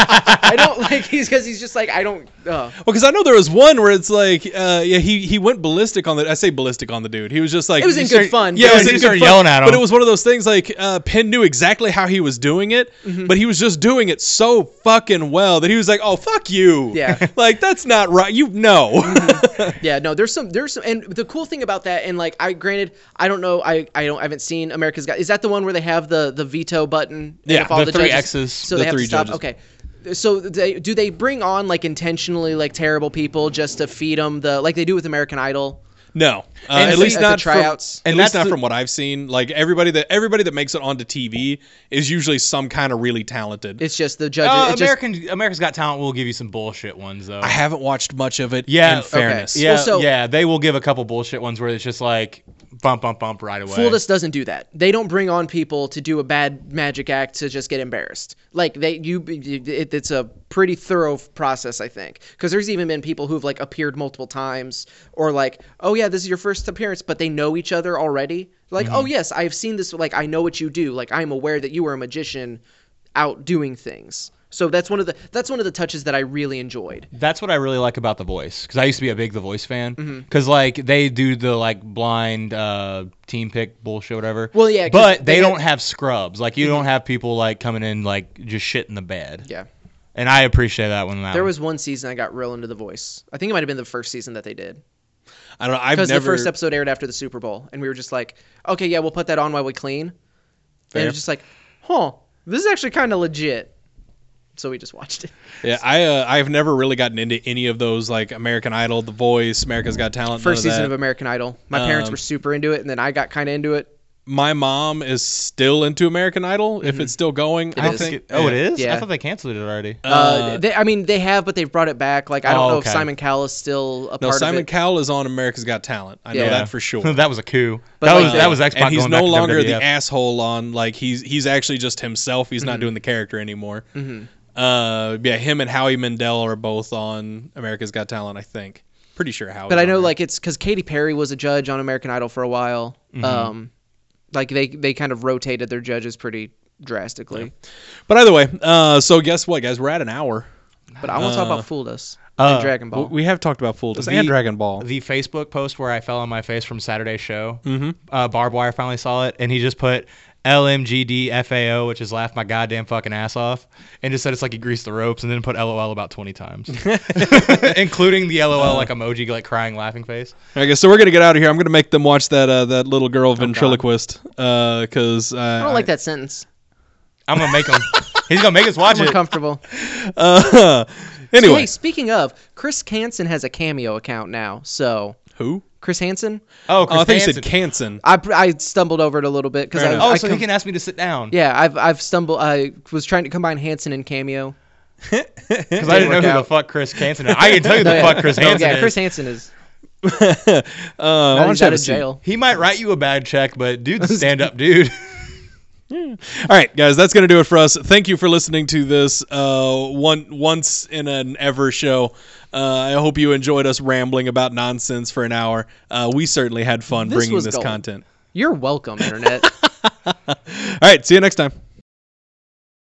I don't like he's because he's just like I don't. Uh. Well, because I know there was one where it's like, uh, yeah, he he went ballistic on the. I say ballistic on the dude. He was just like It was in he good started- fun. Yeah, but it was he in good started fun, yelling at him. But it was one of those things like uh, Penn knew exactly how he was doing it, Mm-hmm. but he was just doing it so fucking well that he was like, "Oh, fuck you." Yeah. Like that's not right. You know. Yeah, no, there's some, there's some, and the cool thing about that, and like, I granted, I don't know, I, I don't, I haven't seen America's Got. Is that the one where they have the the veto button? and Yeah, if all the three judges- X's, So the they have three to stop. judges. Okay, so they, do they bring on like intentionally like terrible people just to feed them the like they do with American Idol? No, uh, And at see, least at the not tryouts. From, And at least that's not the- from what I've seen. Like everybody that everybody that makes it onto T V is usually some kind of really talented. It's just the judges. Uh, it just, American America's Got Talent will give you some bullshit ones though. I haven't watched much of it. Yeah, in fairness. yeah, Well, so- yeah, they will give a couple bullshit ones where it's just like bump, bump, bump right away. Fooled Us doesn't do that. They don't bring on people to do a bad magic act to just get embarrassed. Like they, you, it, it's a pretty thorough process, I think. Because there's even been people who've like appeared multiple times, or like, oh yeah, this is your first appearance, but they know each other already. Like, Mm-hmm. oh yes, I've seen this. Like, I know what you do. Like, I'm aware that you are a magician, out doing things. So that's one of the that's one of the touches that I really enjoyed. That's what I really like about The Voice, because I used to be a big The Voice fan. Mm-hmm. Because like they do the like blind uh, team pick bullshit, whatever. Well, yeah, 'cause but they they, have- don't have scrubs. Like you don't have people like coming in like just shit in the bed. Yeah. And I appreciate that one. There was one season I got real into The Voice. I think it might have been the first season that they did. I don't know. I've Because never. the first episode aired after the Super Bowl, and we were just like, okay, yeah, we'll put that on while we clean. Fair. And it was just like, huh, this is actually kind of legit. So we just watched it. Yeah, I uh, I've never really gotten into any of those like American Idol, The Voice, America's Got Talent. First none season that. of American Idol. My parents Um, were super into it, and then I got kind of into it. My mom is still into American Idol. If it's still going, I is. think. Oh, it is? Yeah. I thought they canceled it already. Uh, Uh, they, I mean, they have, but they've brought it back. Like, I don't Oh, know okay. if Simon Cowell is still a No, part Simon of it. Cowell is on America's Got Talent. I know Yeah. that for sure. that was a coup. But that like was the- that was X Pac And he's going no back to longer W the W F. asshole on like he's he's actually just himself. He's not doing the character anymore. Mhm. Uh, yeah, him and Howie Mandel are both on America's Got Talent. I think. Pretty sure Howie. But I know, like, it's because Katy Perry was a judge on American Idol for a while. Mm-hmm. Um, like, they, they kind of rotated their judges pretty drastically. But either way, uh, so guess what, guys? We're at an hour. But I want to talk Uh, about Fooled Us uh, and Dragon Ball. We have talked about Fooled Us The- and Dragon Ball. The Facebook post where I fell on my face from Saturday's show, Mm-hmm. uh, Barbed Wire finally saw it, and he just put L M G D F A O, which is laugh my goddamn fucking ass off, and just said it's like he greased the ropes, and then put L O L about twenty times, including the L O L like emoji, like crying laughing face. I guess so. We're gonna get out of here. I'm gonna make them watch that uh, that little girl ventriloquist because uh, I don't like that sentence. I'm gonna make him. He's gonna make us watch I'm it. uncomfortable. Uh, anyway, Hey, speaking of, Chris Hansen has a Cameo account now. So, who? Chris Hansen? Oh, Oh, Chris I think you Hansen. said Canson. I, I stumbled over it a little bit because Fair I, enough. Oh, I so com- he can ask me to sit down. Yeah, I've I've stumbled. I was trying to combine Hansen and Cameo. Because I didn't know work who the out. fuck Chris Hansen is. I can tell you No, the yeah. fuck Chris No, Hansen yeah, is. Chris Hansen is. uh, why Now don't he's you have out a of seat? jail. He might write you a bad check, but dude's a stand-up dude. All right, guys, that's gonna do it for us. Thank you for listening to this uh, one once in an ever show. Uh, I hope you enjoyed us rambling about nonsense for an hour. Uh, we certainly had fun This bringing was this gold. content. You're welcome, Internet. All right, see you next time.